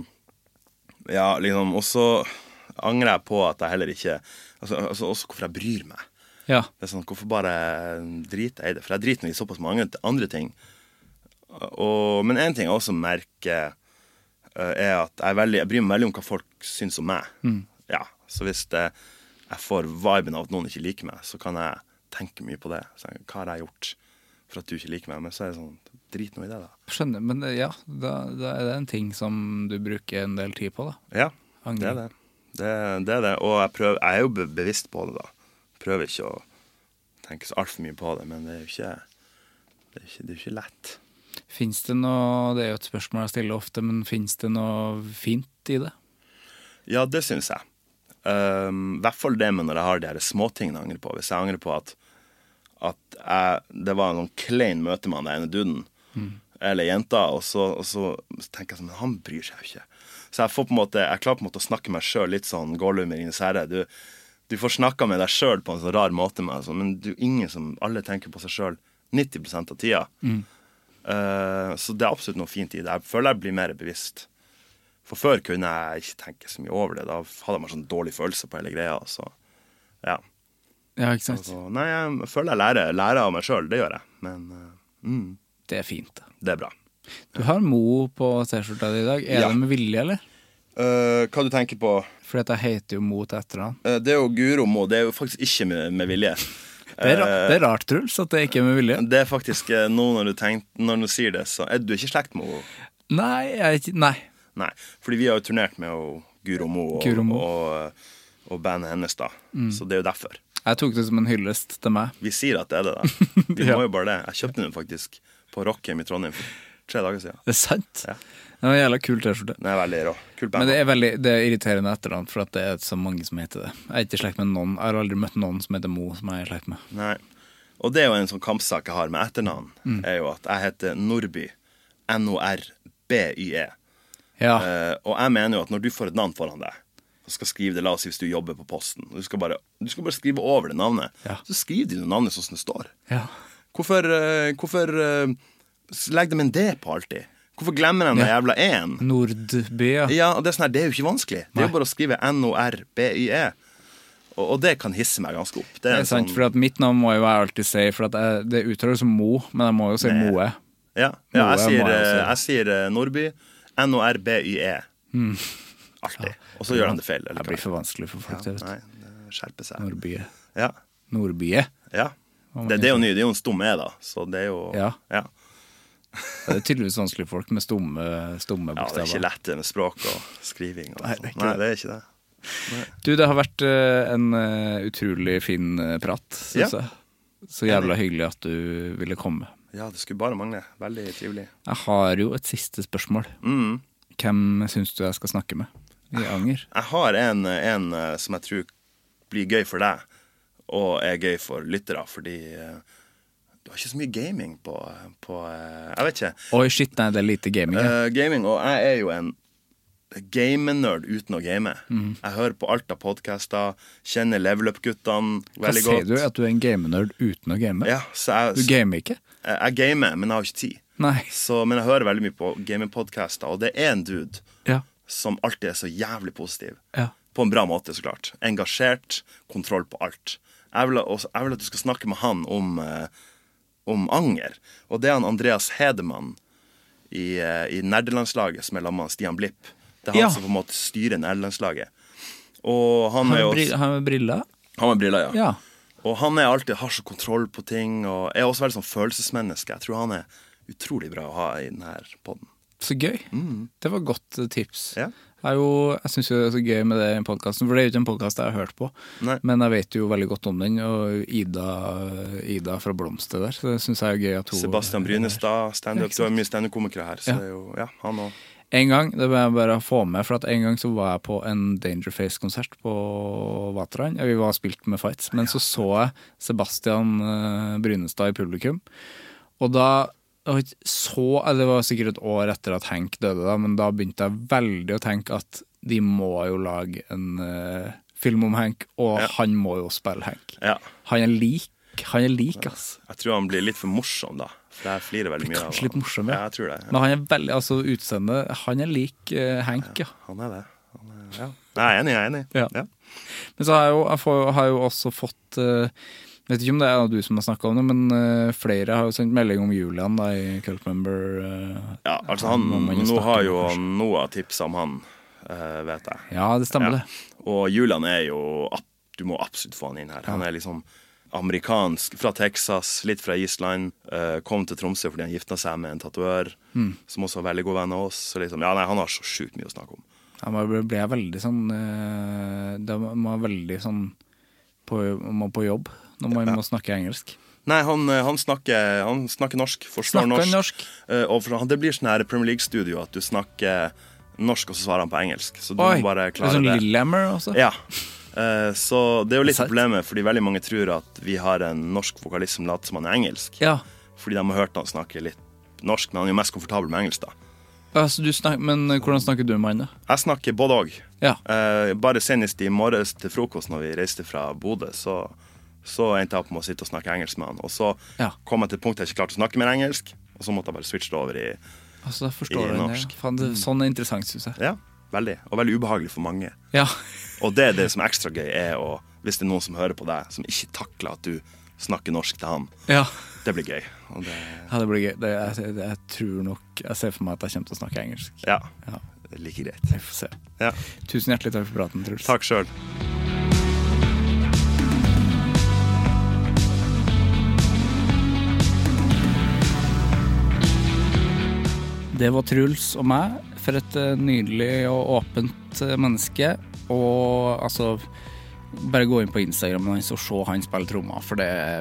ja, liksom, og så angrer jeg på at jeg heller ikke, altså også hvorfor jeg bryr meg. Ja. Det er sånn, hvorfor bare driter jeg i det? For jeg driter meg i såpass mange andre ting. Men en ting jeg også merker er at jeg bryr meg veldig om hva folk synes om meg. Ja, så hvis jeg får viben av at noen ikke liker meg, så kan jeg tenke mye på det. Så, hva har jeg gjort for at du ikke liker meg? Men så er det sånn, drit noe i det da. Skjønner, men ja, da er det en ting som du bruker en del tid på da. Ja, det er det. Det er det, og jeg er jo bevisst på det da. Prøver ikke å tenke så alt for mye på det, men det er jo ikke lett. Finns det noe, det er jo et spørsmål jeg stiller ofte, men finns det noe fint i det? Ja, det synes jeg. I hvert fall det med når jeg har de her småtingene jeg angrer på. Hvis jeg angrer på at det var noen klein møte med den ene duden, eller jenta, og så tenker jeg sånn, men han bryr seg jo ikke. Så jeg klarer på en måte å snakke meg selv litt sånn Gollum i Ringenes herre. Du får snakka med deg selv på en sånn rar måte med, altså, men det er jo ingen som, alle tenker på seg selv 90% av tida. Så det er absolutt noe fint i det. Jeg føler jeg blir mer bevisst. For før kunne jeg ikke tenke så mye over det. Da hadde man sånn dårlig følelse på hele greia. Så, ja. Ja, ikke sant? Så, nei, jeg føler jeg lærer av meg selv, det gjør jeg. Men det er fint. Det er bra. Du har Mo på t-skjorta di i dag. Er det med vilje, eller? Hva du tenker på? Fordi at jeg heter jo Mo til etternavn. Det er jo Guro Mo, det er jo faktisk ikke med vilje. Det er rart, Truls, at det ikke er med vilje. Det er faktisk noe når du sier det, så du er ikke slekt med henne? Nei, jeg er ikke, Nei, fordi vi har jo turnert med Guro Mo og bandet hennes da, så det er jo derfor. Jeg tok det som en hyllest til meg. Vi sier at det er det da. Vi må jo bare det. Jeg kjøpte den faktisk på Rockhjem i Trondheim for 3 dager siden. Det er sant? Ja. Det var en jævla kul t-skjorte. Den er veldig rå. Kult band. Men det er irriterende etternavn, for at det er så mange som heter det. Jeg er ikke i slekt med noen. Jeg har aldri møtt noen som heter Mo som jeg er i slekt med. Nei. Og det er jo en sånn kampsak jeg har med etternavn, er jo at jeg heter Nordby. N-O-R-B-Y-E. Ja. Og jeg mener jo at når du får et navn foran deg, og skal skrive det, la oss si hvis du jobber på posten, og du skal bare skrive over det navnet, så skriv de navnet sånn som det står. Ja. Hvorfor legger de en D på alltid? Hvorfor glemmer de den jævla E-en? Nordby, ja. Ja, og det er jo ikke vanskelig. Det er jo bare å skrive N-O-R-B-Y-E. Og det kan hisse meg ganske opp. Det er sant, for at mitt navn må jo jeg alltid si, for at det uttaler som Mo, men jeg må jo si Moe. Ja, jeg sier Nordby, N-O-R-B-Y-E. Alltid. Og så gjør han det feil. Det blir for vanskelig for folk, det vet. Nei, det skjerper seg. Nordby. Ja. Nordby. Ja. Det er jo ny, det er jo en stum E da, så det er jo... Ja. Det er tydeligvis vanskelige folk med stumme bokstaver. Ja, det er ikke lett med språk og skriving. Og Nei, det er ikke det. Nei. Du, det har vært en utrolig fin prat, synes jeg. Så jævla hyggelig at du ville komme. Ja, det skulle bare mangle. Veldig trivelig. Jeg har jo et siste spørsmål. Hvem synes du jeg skal snakke med i Anger? Jeg har en som jeg tror blir gøy for deg, og er gøy for lyttere, fordi... Du har ikke så mye gaming på jeg vet ikke. Oi, shit, nei, det er lite gaming. Gaming, og jeg er jo en game-nerd uten å game. Jeg hører på alt av podcaster, kjenner Level Up-guttene veldig godt. Hva sier du, at du er en game-nerd uten å game? Ja, du gamer ikke? Jeg gamer, men jeg har ikke tid. Nei. Men jeg hører veldig mye på gaming-podcaster, og det er en dude som alltid er så jævlig positiv. Ja. På en bra måte, så klart. Engasjert, kontroll på alt. Jeg vil at du skal snakke med han om anger. Og det er han Andreas Hedemann i nerdelandslaget som er sammen med Stian Blipp. Det er han som på en måte styrer nerdelandslaget. Og han er også... Han med briller? Han med briller, ja. Og han er alltid, har så kontroll på ting, og er også veldig sånn følelsesmenneske. Jeg tror han er utrolig bra å ha i denne podden. Så gøy. Det var godt tips. Ja. Jeg synes jo det er så gøy med det i podcasten, for det er jo ikke en podcast jeg har hørt på. Nei. Men jeg vet jo veldig godt om den, og Ida fra Blomster der, så det synes jeg er gøy at hun... Sebastian Brynestad, stand-up, du har mye stand-up-komikere her, så det er jo, ja, han også. En gang, det må jeg bare få med, for at en gang så var jeg på en Dangerface-konsert på Vaterland. Vi var spilt med Fights, men så jeg Sebastian Brynestad i publikum, og da det var sikkert et år etter at Hank døde da, men da begynte jeg veldig å tenke at de må jo lage en film om Hank, og han må jo spille Hank. Ja. Han er lik, ass. Jeg tror han blir litt for morsom da, for jeg flirer veldig mye av. Kanskje litt morsom, ja. Ja, jeg tror det. Ja. Men han er veldig, altså utseendet, han er lik Hank, ja. Han er det. Ja. Jeg er enig. Ja. Ja. Men så har jeg jo også fått... vet ikke om det er du som har snakket om det, men flere har jo sendt melding om Julian da, i Cult Member. Ja, altså nå har jo Noah tipset om han, vet jeg. Ja, det stemmer det. Og Julian er jo, du må absolutt få han inn her. Han er liksom amerikansk, fra Texas, litt fra Island, kom til Tromsø fordi han giftet seg med en tatuør, som også var veldig god venn av oss. Så liksom, han har så sjukt mye å snakke om. Ja, man ble veldig sånn, det var veldig sånn, på jobb, når man må snakke engelsk. Nei, han snakker norsk, forstår norsk. Og det blir sånn her Premier League-studio at du snakker norsk, og så svarer han på engelsk. Så du må bare klare det. Sånn Lillehammer også? Ja. Så det er jo litt problemet, fordi veldig mange tror at vi har en norsk vokalist som later som han er engelsk. Ja. Fordi de har hørt han snakke litt norsk, men han er jo mest komfortabel med engelsk da. Men hvordan snakker du med han da? Jeg snakker både og. Ja. Bare senest i morges til frokost når vi reiste fra Bodø, så endte jeg opp med å sitte og snakke engelsk med han. Og så kom jeg til et punkt jeg ikke klarte å snakke mer engelsk, og så måtte jeg bare switche det over i norsk. Sånn er interessant, synes jeg. Ja, veldig. Og veldig ubehagelig for mange. Ja. Og det som er ekstra gøy er hvis det er noen som hører på deg, som ikke takler at du snakker norsk til han. Ja. Det blir gøy. Ja, det blir gøy. Jeg tror nok, jeg ser for meg at jeg kommer til å snakke engelsk. Ja, det er like greit. Jeg får se. Ja. Tusen hjertelig takk for praten, Truls. Takk selv. Det var Truls og meg, for et nydelig og åpent menneske. Og altså, bare gå inn på Instagram og se han spille trommer, for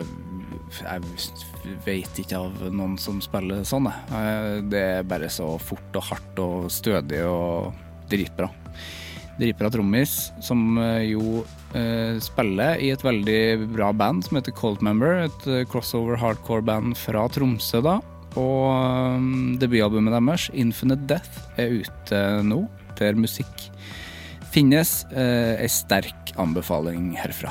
jeg vet ikke av noen som spiller sånn. Det er bare så fort og hardt og stødig og dritbra. Dritbra trommis, som jo spiller i et veldig bra band som heter Cult Member, et crossover hardcore band fra Tromsø da. Og debutalbumet deres, Infinite Death, er ute nå, der musikk finnes. En sterk anbefaling herfra.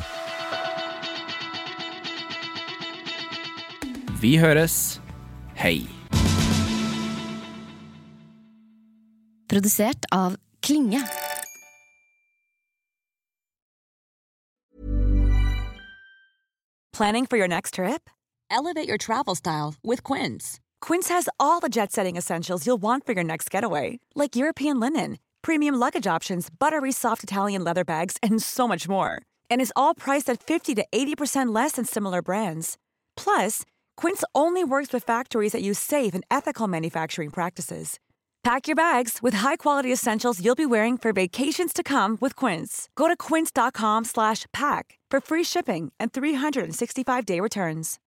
Vi høres. Hei. Produsert av Klinge. Planning for your next trip? Elevate your travel style with Quince. Quince has all the jet-setting essentials you'll want for your next getaway, like European linen, premium luggage options, buttery soft Italian leather bags, and so much more. And is all priced at 50 to 80% less than similar brands. Plus, Quince only works with factories that use safe and ethical manufacturing practices. Pack your bags with high-quality essentials you'll be wearing for vacations to come with Quince. Go to quince.com/pack for free shipping and 365-day returns.